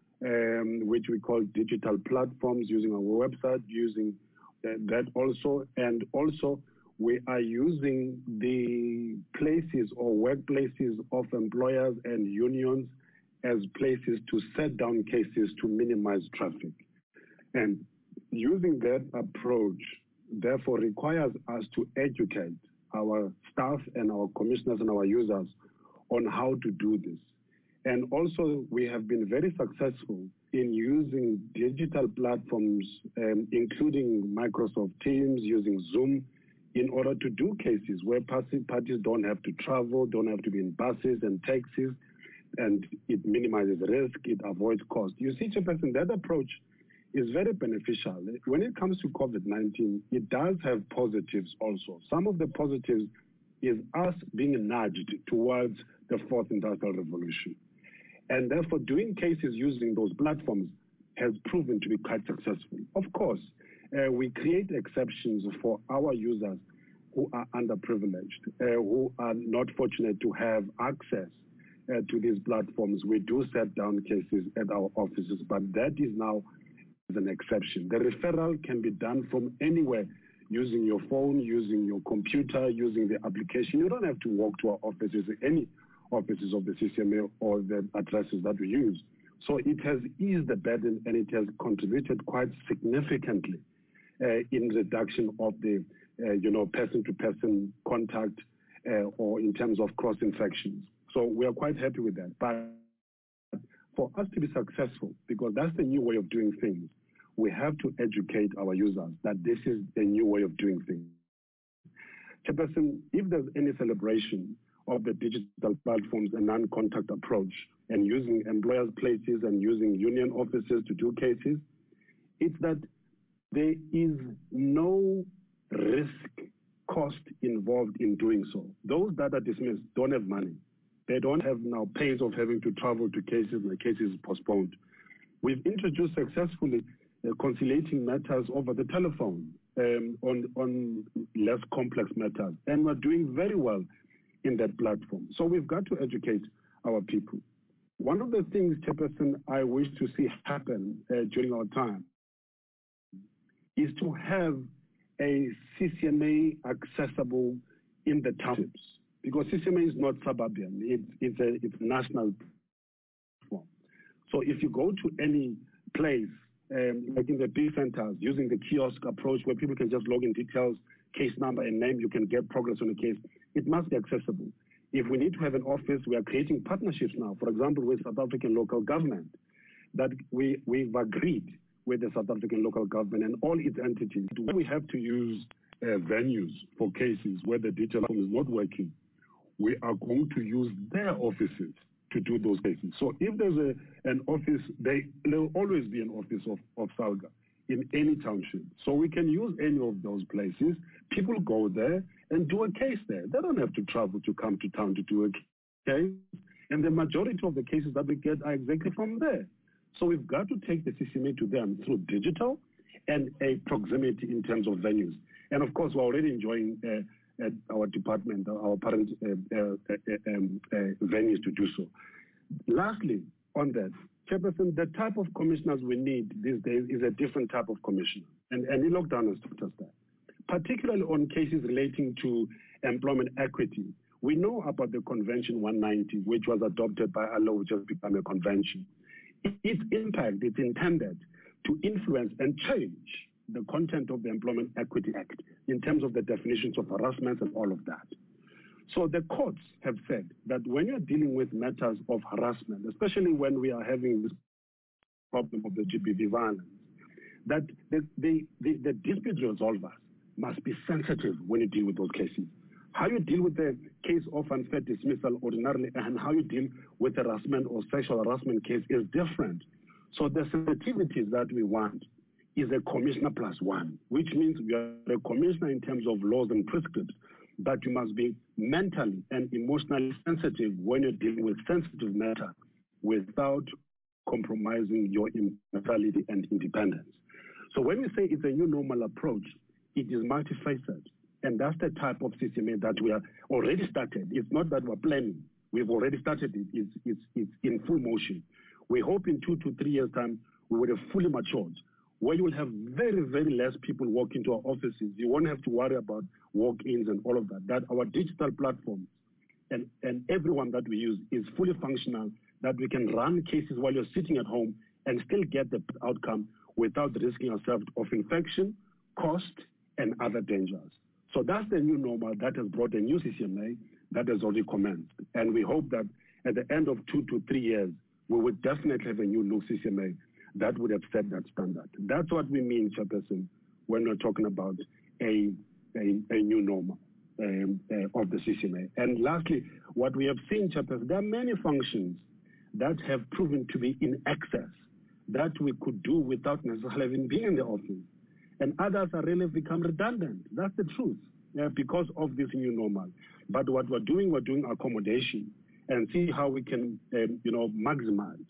which we call digital platforms, using our website, using that also. And also, we are using the places or workplaces of employers and unions as places to set down cases to minimize traffic. And using that approach, therefore, requires us to educate our staff and our commissioners and our users on how to do this. And also, we have been very successful in using digital platforms, including Microsoft Teams, using Zoom, in order to do cases where parties don't have to travel, don't have to be in buses and taxis, and it minimizes risk, it avoids cost. You see, Chairperson, that approach is very beneficial. When it comes to COVID-19, it does have positives also. Some of the positives is us being nudged towards the fourth industrial revolution. And therefore, doing cases using those platforms has proven to be quite successful. Of course, we create exceptions for our users who are underprivileged, who are not fortunate to have access to these platforms. We do set down cases at our offices, but that is now an exception. The referral can be done from anywhere, using your phone, using your computer, using the application. You don't have to walk to our offices, any offices of the CCMA or the addresses that we use. So it has eased the burden, and it has contributed quite significantly in reduction of the person-to-person contact or in terms of cross-infections. So we are quite happy with that. But for us to be successful, because that's the new way of doing things, we have to educate our users that this is the new way of doing things. Chairperson, if there's any celebration of the digital platforms and non-contact approach and using employers' places and using union offices to do cases, it's that there is no risk cost involved in doing so. Those that are dismissed don't have money. They don't have now pains of having to travel to cases and the case is postponed. We've introduced successfully conciliating matters over the telephone on less complex matters, and we're doing very well in that platform. So we've got to educate our people. One of the things, Chairperson, I wish to see happen during our time is to have a CCMA accessible in the townships, because CCMA is not suburban, it's national platform. So if you go to any place, like in the big centers, using the kiosk approach where people can just log in details, case number and name, you can get progress on the case, it must be accessible. If we need to have an office, we are creating partnerships now, for example, with South African local government, that we've agreed with the South African local government and all its entities. We have to use venues for cases where the digital platform is not working, we are going to use their offices to do those cases. So if there's an office, there will always be an office of SALGA in any township. So we can use any of those places. People go there and do a case there. They don't have to travel to come to town to do a case. And the majority of the cases that we get are exactly from there. So we've got to take the CCMA to them through digital and a proximity in terms of venues. And of course, we're already enjoying at our department, our parent venues to do so. Lastly, on that, Chairperson, the type of commissioners we need these days is a different type of commissioner. And the lockdown has taught us that. Particularly on cases relating to employment equity. We know about the Convention 190, which was adopted by ILO, which has become a convention. Its impact is intended to influence and change the content of the Employment Equity Act in terms of the definitions of harassment and all of that. So the courts have said that when you're dealing with matters of harassment, especially when we are having this problem of the GBV violence, that the dispute resolvers must be sensitive when you deal with those cases. How you deal with the case of unfair dismissal ordinarily and how you deal with harassment or sexual harassment case is different. So the sensitivities that we want is a commissioner plus one, which means we are a commissioner in terms of laws and prescripts, but you must be mentally and emotionally sensitive when you're dealing with sensitive matter without compromising your impartiality and independence. So when we say it's a new normal approach, it is multifaceted. And that's the type of CCMA that we are already started. It's not that we're planning. We've already started it. It's in full motion. We hope in 2 to 3 years' time, we will have fully matured, where you will have very, very less people walk into our offices. You won't have to worry about walk-ins and all of that. That our digital platforms and everyone that we use is fully functional, that we can run cases while you're sitting at home and still get the outcome without risking ourselves of infection, cost, and other dangers. So that's the new normal that has brought a new CCMA that has already commenced. And we hope that at the end of 2 to 3 years, we would definitely have a new look CCMA that would have set that standard. That's what we mean, Chairperson, when we're talking about a new normal of the CCMA. And lastly, what we have seen, Chairperson, there are many functions that have proven to be in excess that we could do without necessarily even being in the office. And others are really become redundant. That's the truth, because of this new normal. But what we're doing accommodation and see how we can, maximize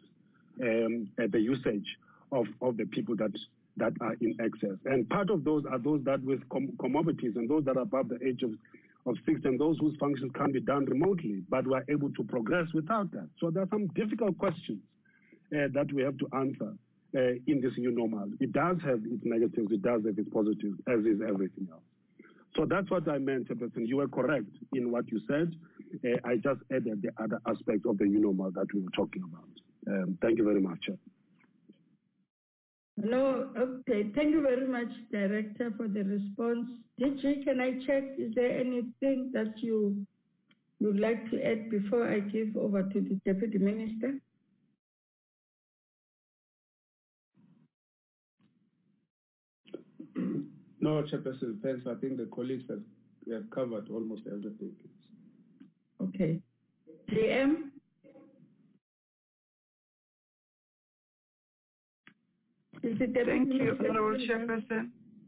the usage of the people that are in excess. And part of those are those that with comorbidities and those that are above the age of 60 and those whose functions can't be done remotely, but we're able to progress without that. So there are some difficult questions that we have to answer in this new normal. It does have its negatives, it does have its positives, as is everything else. So that's what I meant, Chairperson. You were correct in what you said. I just added the other aspect of the new normal that we were talking about. Thank you very much, Chair. No, okay. Thank you very much, Director, for the response. DG, can I check, is there anything that you'd like to add before I give over to the Deputy Minister? No, Chairperson, thanks. I think the colleagues have covered almost everything. Okay. GM? Thank you, Honorable Chairperson.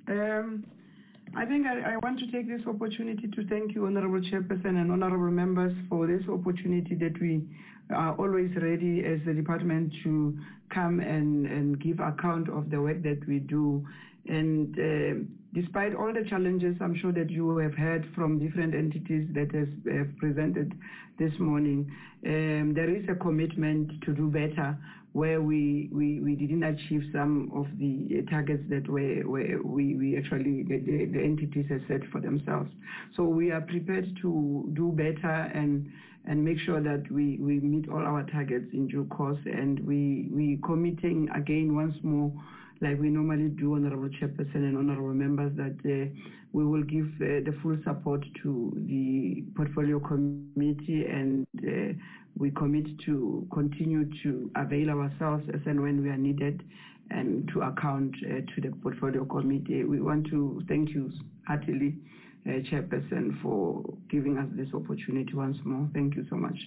I think I want to take this opportunity to thank you, Honorable Chairperson and Honorable Members, for this opportunity that we are always ready as the department to come and give account of the work that we do. And despite all the challenges, I'm sure that you have heard from different entities that have presented this morning, there is a commitment to do better where we didn't achieve some of the targets that we actually, the entities have set for themselves. So we are prepared to do better and make sure that we meet all our targets in due course. And we committing again once more, like we normally do, Honorable Chairperson and Honorable Members, that we will give the full support to the Portfolio Committee, and we commit to continue to avail ourselves as and when we are needed to account to the portfolio committee. We want to thank you heartily, Chairperson, for giving us this opportunity once more. Thank you so much.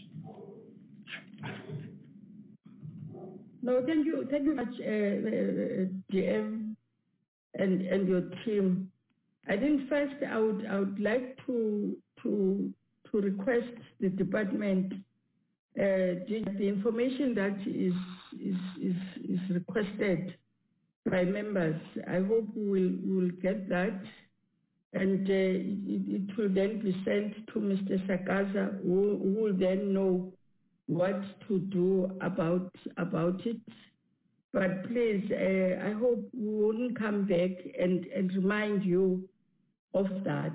No, thank you very much, GM and your team. I think first I would like to request the department the information that is requested by members. I hope we will get that, and it will then be sent to Mr. Sakaza, who will then know what to do about it. But please, I hope we wouldn't come back and remind you of that.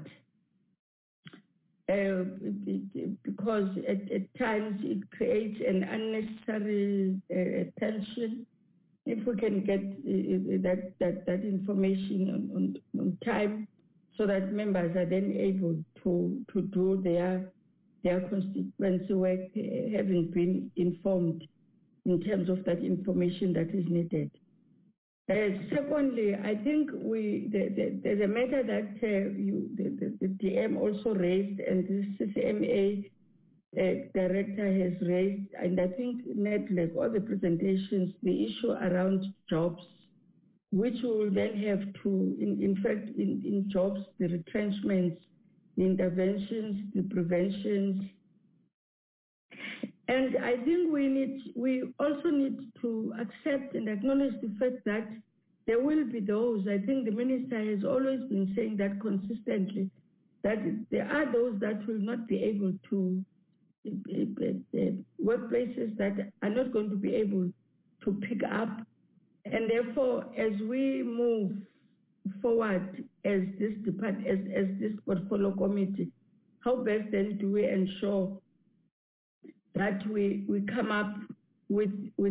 Because at times it creates an unnecessary tension. If we can get that information on time, so that members are then able to do their constituency work, having been informed in terms of that information that is needed. Secondly, I think there's a matter that the DM also raised, and the CCMA director has raised, and I think NetLeg, all the presentations, the issue around jobs, which will then have to, in fact, in jobs, the retrenchments, the interventions, the preventions. And I think we also need to accept and acknowledge the fact that there will be those, I think the minister has always been saying that consistently, that there are those that will not be able to, workplaces that are not going to be able to pick up. And therefore, as we move forward as this portfolio committee, how best then do we ensure that we come up with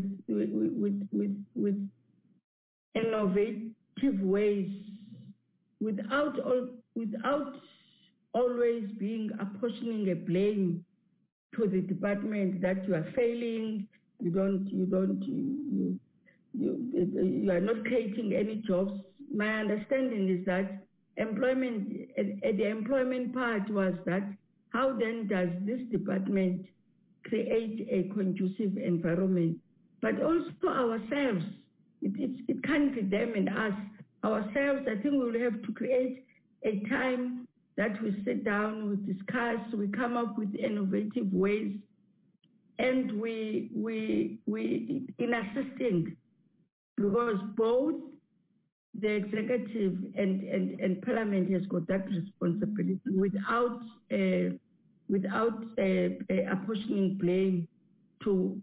innovative ways without always being apportioning a blame to the department that you are failing, you are not creating any jobs. My understanding is that employment, the employment part was that how then does this department create a conducive environment? But also ourselves, it can't be them and us. Ourselves, I think we will have to create a time that we sit down, we discuss, we come up with innovative ways, and we in assisting, because both the executive and parliament has got that responsibility without apportioning blame to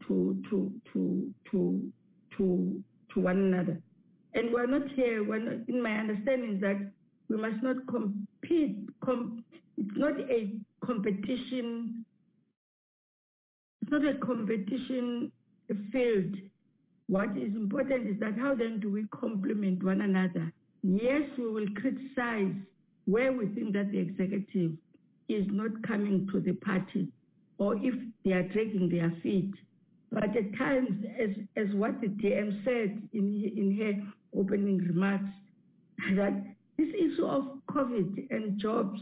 one another. And we're not here, in my understanding is that we must not compete. It's not a competition. It's not a competition field. What is important is that how then do we complement one another? Yes, we will criticize where we think that the executive is not coming to the party, or if they are dragging their feet. But at times, as what the DM said in her opening remarks, that this issue of COVID and jobs,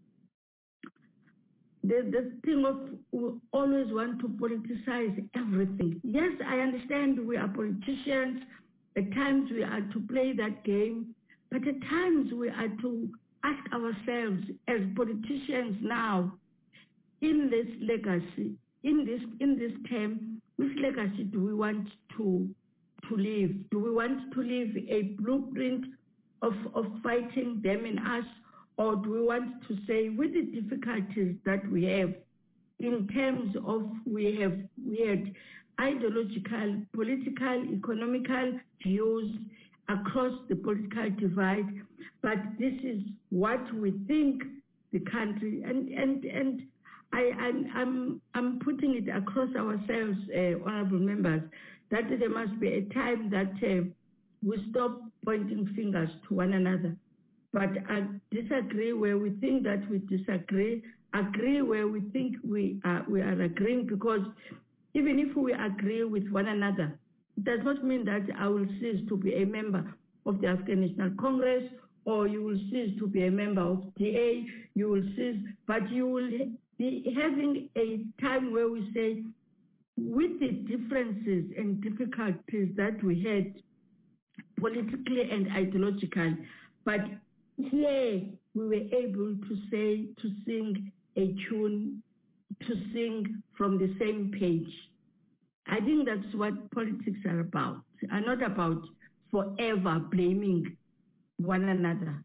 the thing of we always want to politicize everything. Yes, I understand we are politicians. At times we are to play that game, but at times we are to ask ourselves as politicians now, in this legacy, in this term, which legacy do we want to leave? Do we want to leave a blueprint of fighting them and us, or do we want to say, with the difficulties that we have in terms of we had ideological, political, economical views across the political divide, but this is what we think the country, and I'm putting it across ourselves, honorable members, that there must be a time that we stop pointing fingers to one another. But I disagree where we think that we disagree, agree where we think we are agreeing, because even if we agree with one another, does not mean that I will cease to be a member of the African National Congress, or you will cease to be a member of DA, you will cease, but you will be having a time where we say, with the differences and difficulties that we had politically and ideologically, but here we were able to sing a tune, to sing from the same page. I think that's what politics are about, are not about forever blaming one another.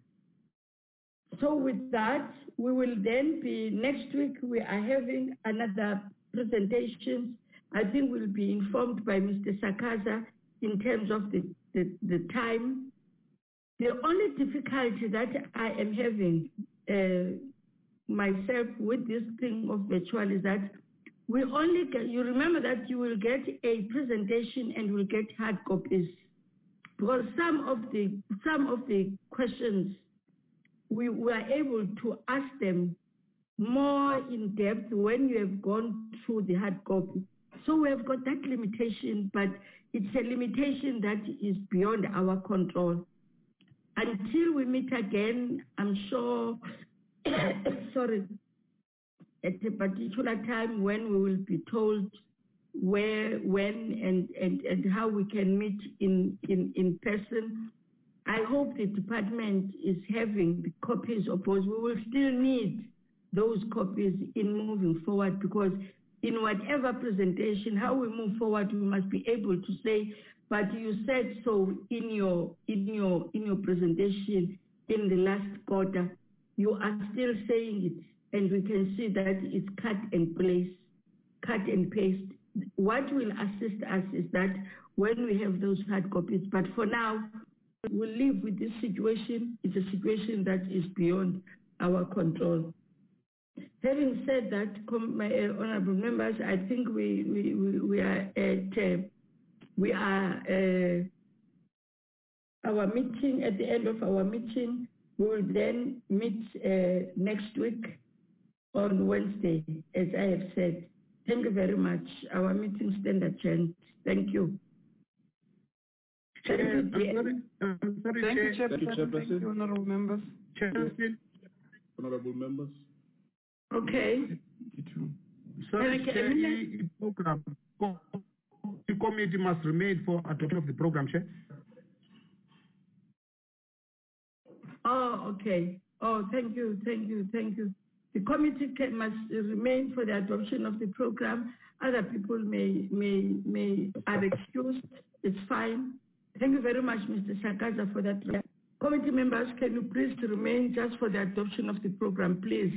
So with that, we will then be, next week we are having another presentation. I think we'll be informed by Mr. Sakaza in terms of the time. The only difficulty that I am having myself with this thing of virtual is that we only get, you remember that you will get a presentation and will get hard copies, because some of the questions we were able to ask them more in depth when you have gone through the hard copy. So we have got that limitation, but it's a limitation that is beyond our control. Until we meet again, I'm sure, sorry, at a particular time when we will be told where, when, and how we can meet in person. I hope the department is having the copies of those. We will still need those copies in moving forward, because in whatever presentation, how we move forward, we must be able to say, but you said so in your presentation in the last quarter. You are still saying it, and we can see that it's cut and paste. What will assist us is that when we have those hard copies, but for now, we'll live with this situation. It's a situation that is beyond our control. Having said that, my honorable members, I think we are at our meeting. At the end of our meeting, we will then meet next week on Wednesday, as I have said. Thank you very much. Our meeting stands adjourned. Thank you. I'm sorry, Thank you, Chairperson. Thank you, honorable members. Chairperson. Honorable members. Okay. Sorry, the program. The committee must remain for adoption of the program, Chair. Oh, okay. Oh, thank you. The committee must remain for the adoption of the program. Other people are excused. It's fine. Thank you very much, Mr. Sakaza, for that. Committee members, can you please remain just for the adoption of the program, please?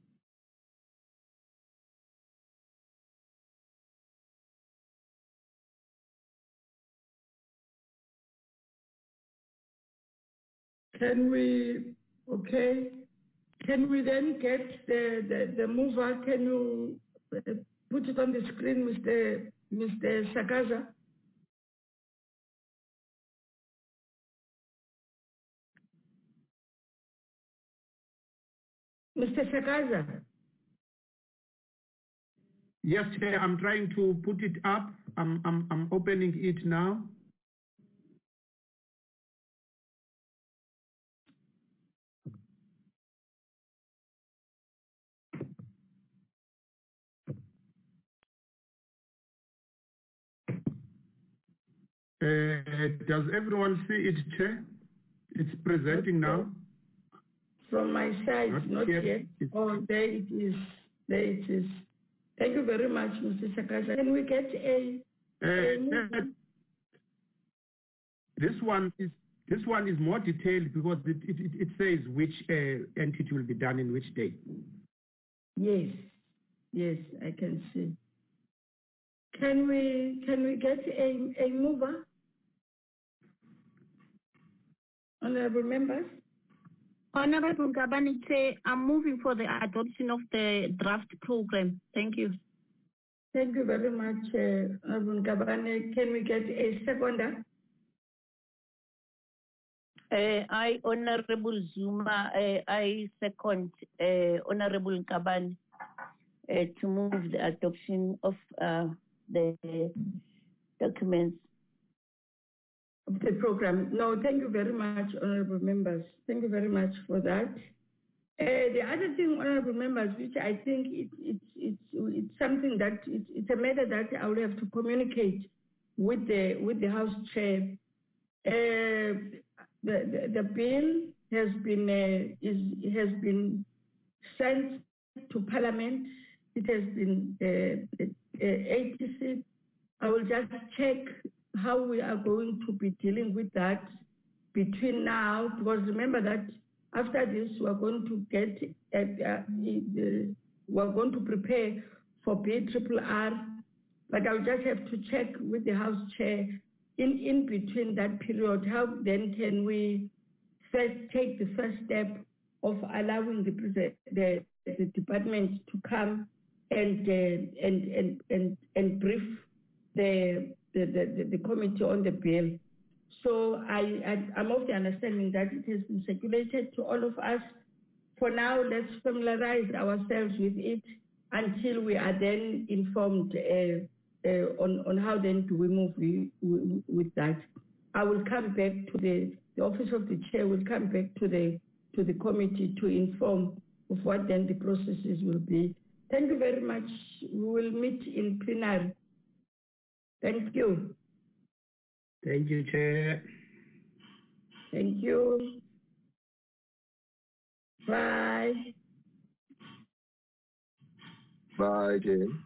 Can we then get the mover? Can you put it on the screen, Mr. Sakaza? Mr. Sakaza? Yes, Chair, I'm trying to put it up. I'm opening it now. Does everyone see it, Chair? It's presenting now. From my side, not yet. Oh, there it is. There it is. Thank you very much, Mr. Sakaza. Can we get This one is more detailed because it says which entity will be done in which day. Yes, I can see. Can we get a mover? Honorable members? Honorable Ngabane, I'm moving for the adoption of the draft program. Thank you. Thank you very much, Honorable Ngabane. Can we get a seconder? I, Honorable Zuma, I second Honorable Ngabane to move the adoption of the documents of the program. No, thank you very much, honorable members. Thank you very much for that. The other thing, honorable members, which I think it's something that it's a matter that I will have to communicate with the House Chair. The bill has been sent to Parliament. It has been 86. I will just check how we are going to be dealing with that between now, because remember that after this we're going to get we're going to prepare for BRRR, but I'll just have to check with the House Chair in between that period. How then can we first take the first step of allowing the department to come and brief the committee on the bill. So I'm of the understanding that it has been circulated to all of us. For now, let's familiarize ourselves with it until we are then informed on how then do we move with that. I will come back to the office of the chair will come back to the committee to inform of what then the processes will be. Thank you very much. We will meet in plenary. Thank you. Thank you, Chair. Thank you. Bye. Bye, Jane.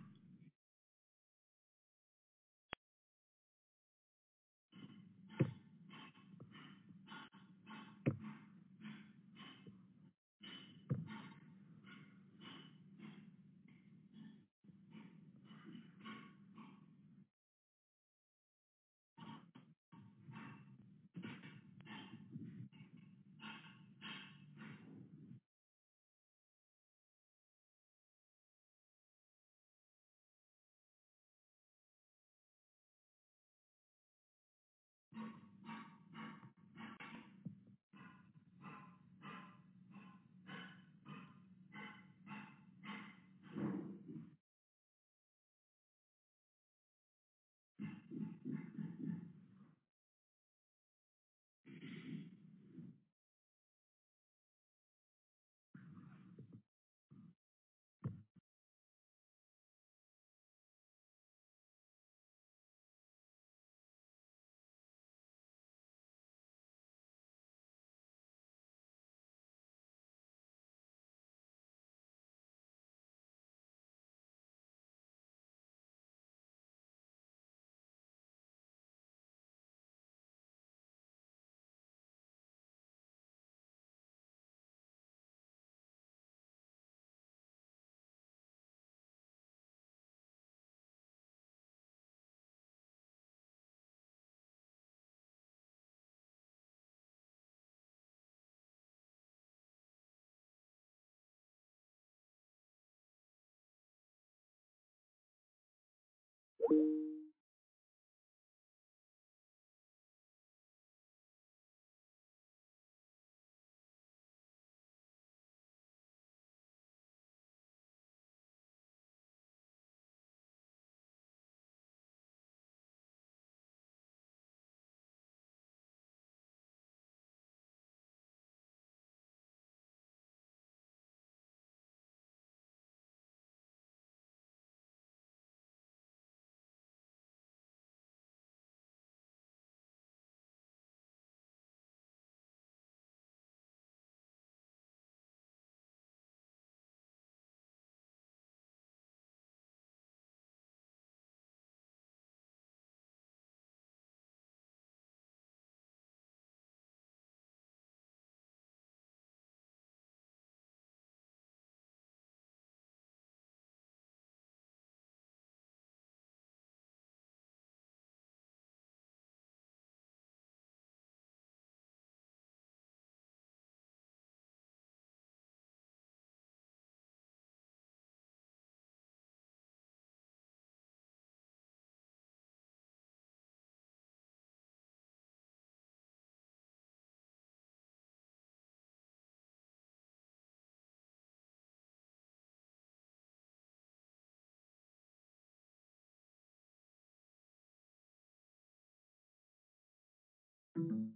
you.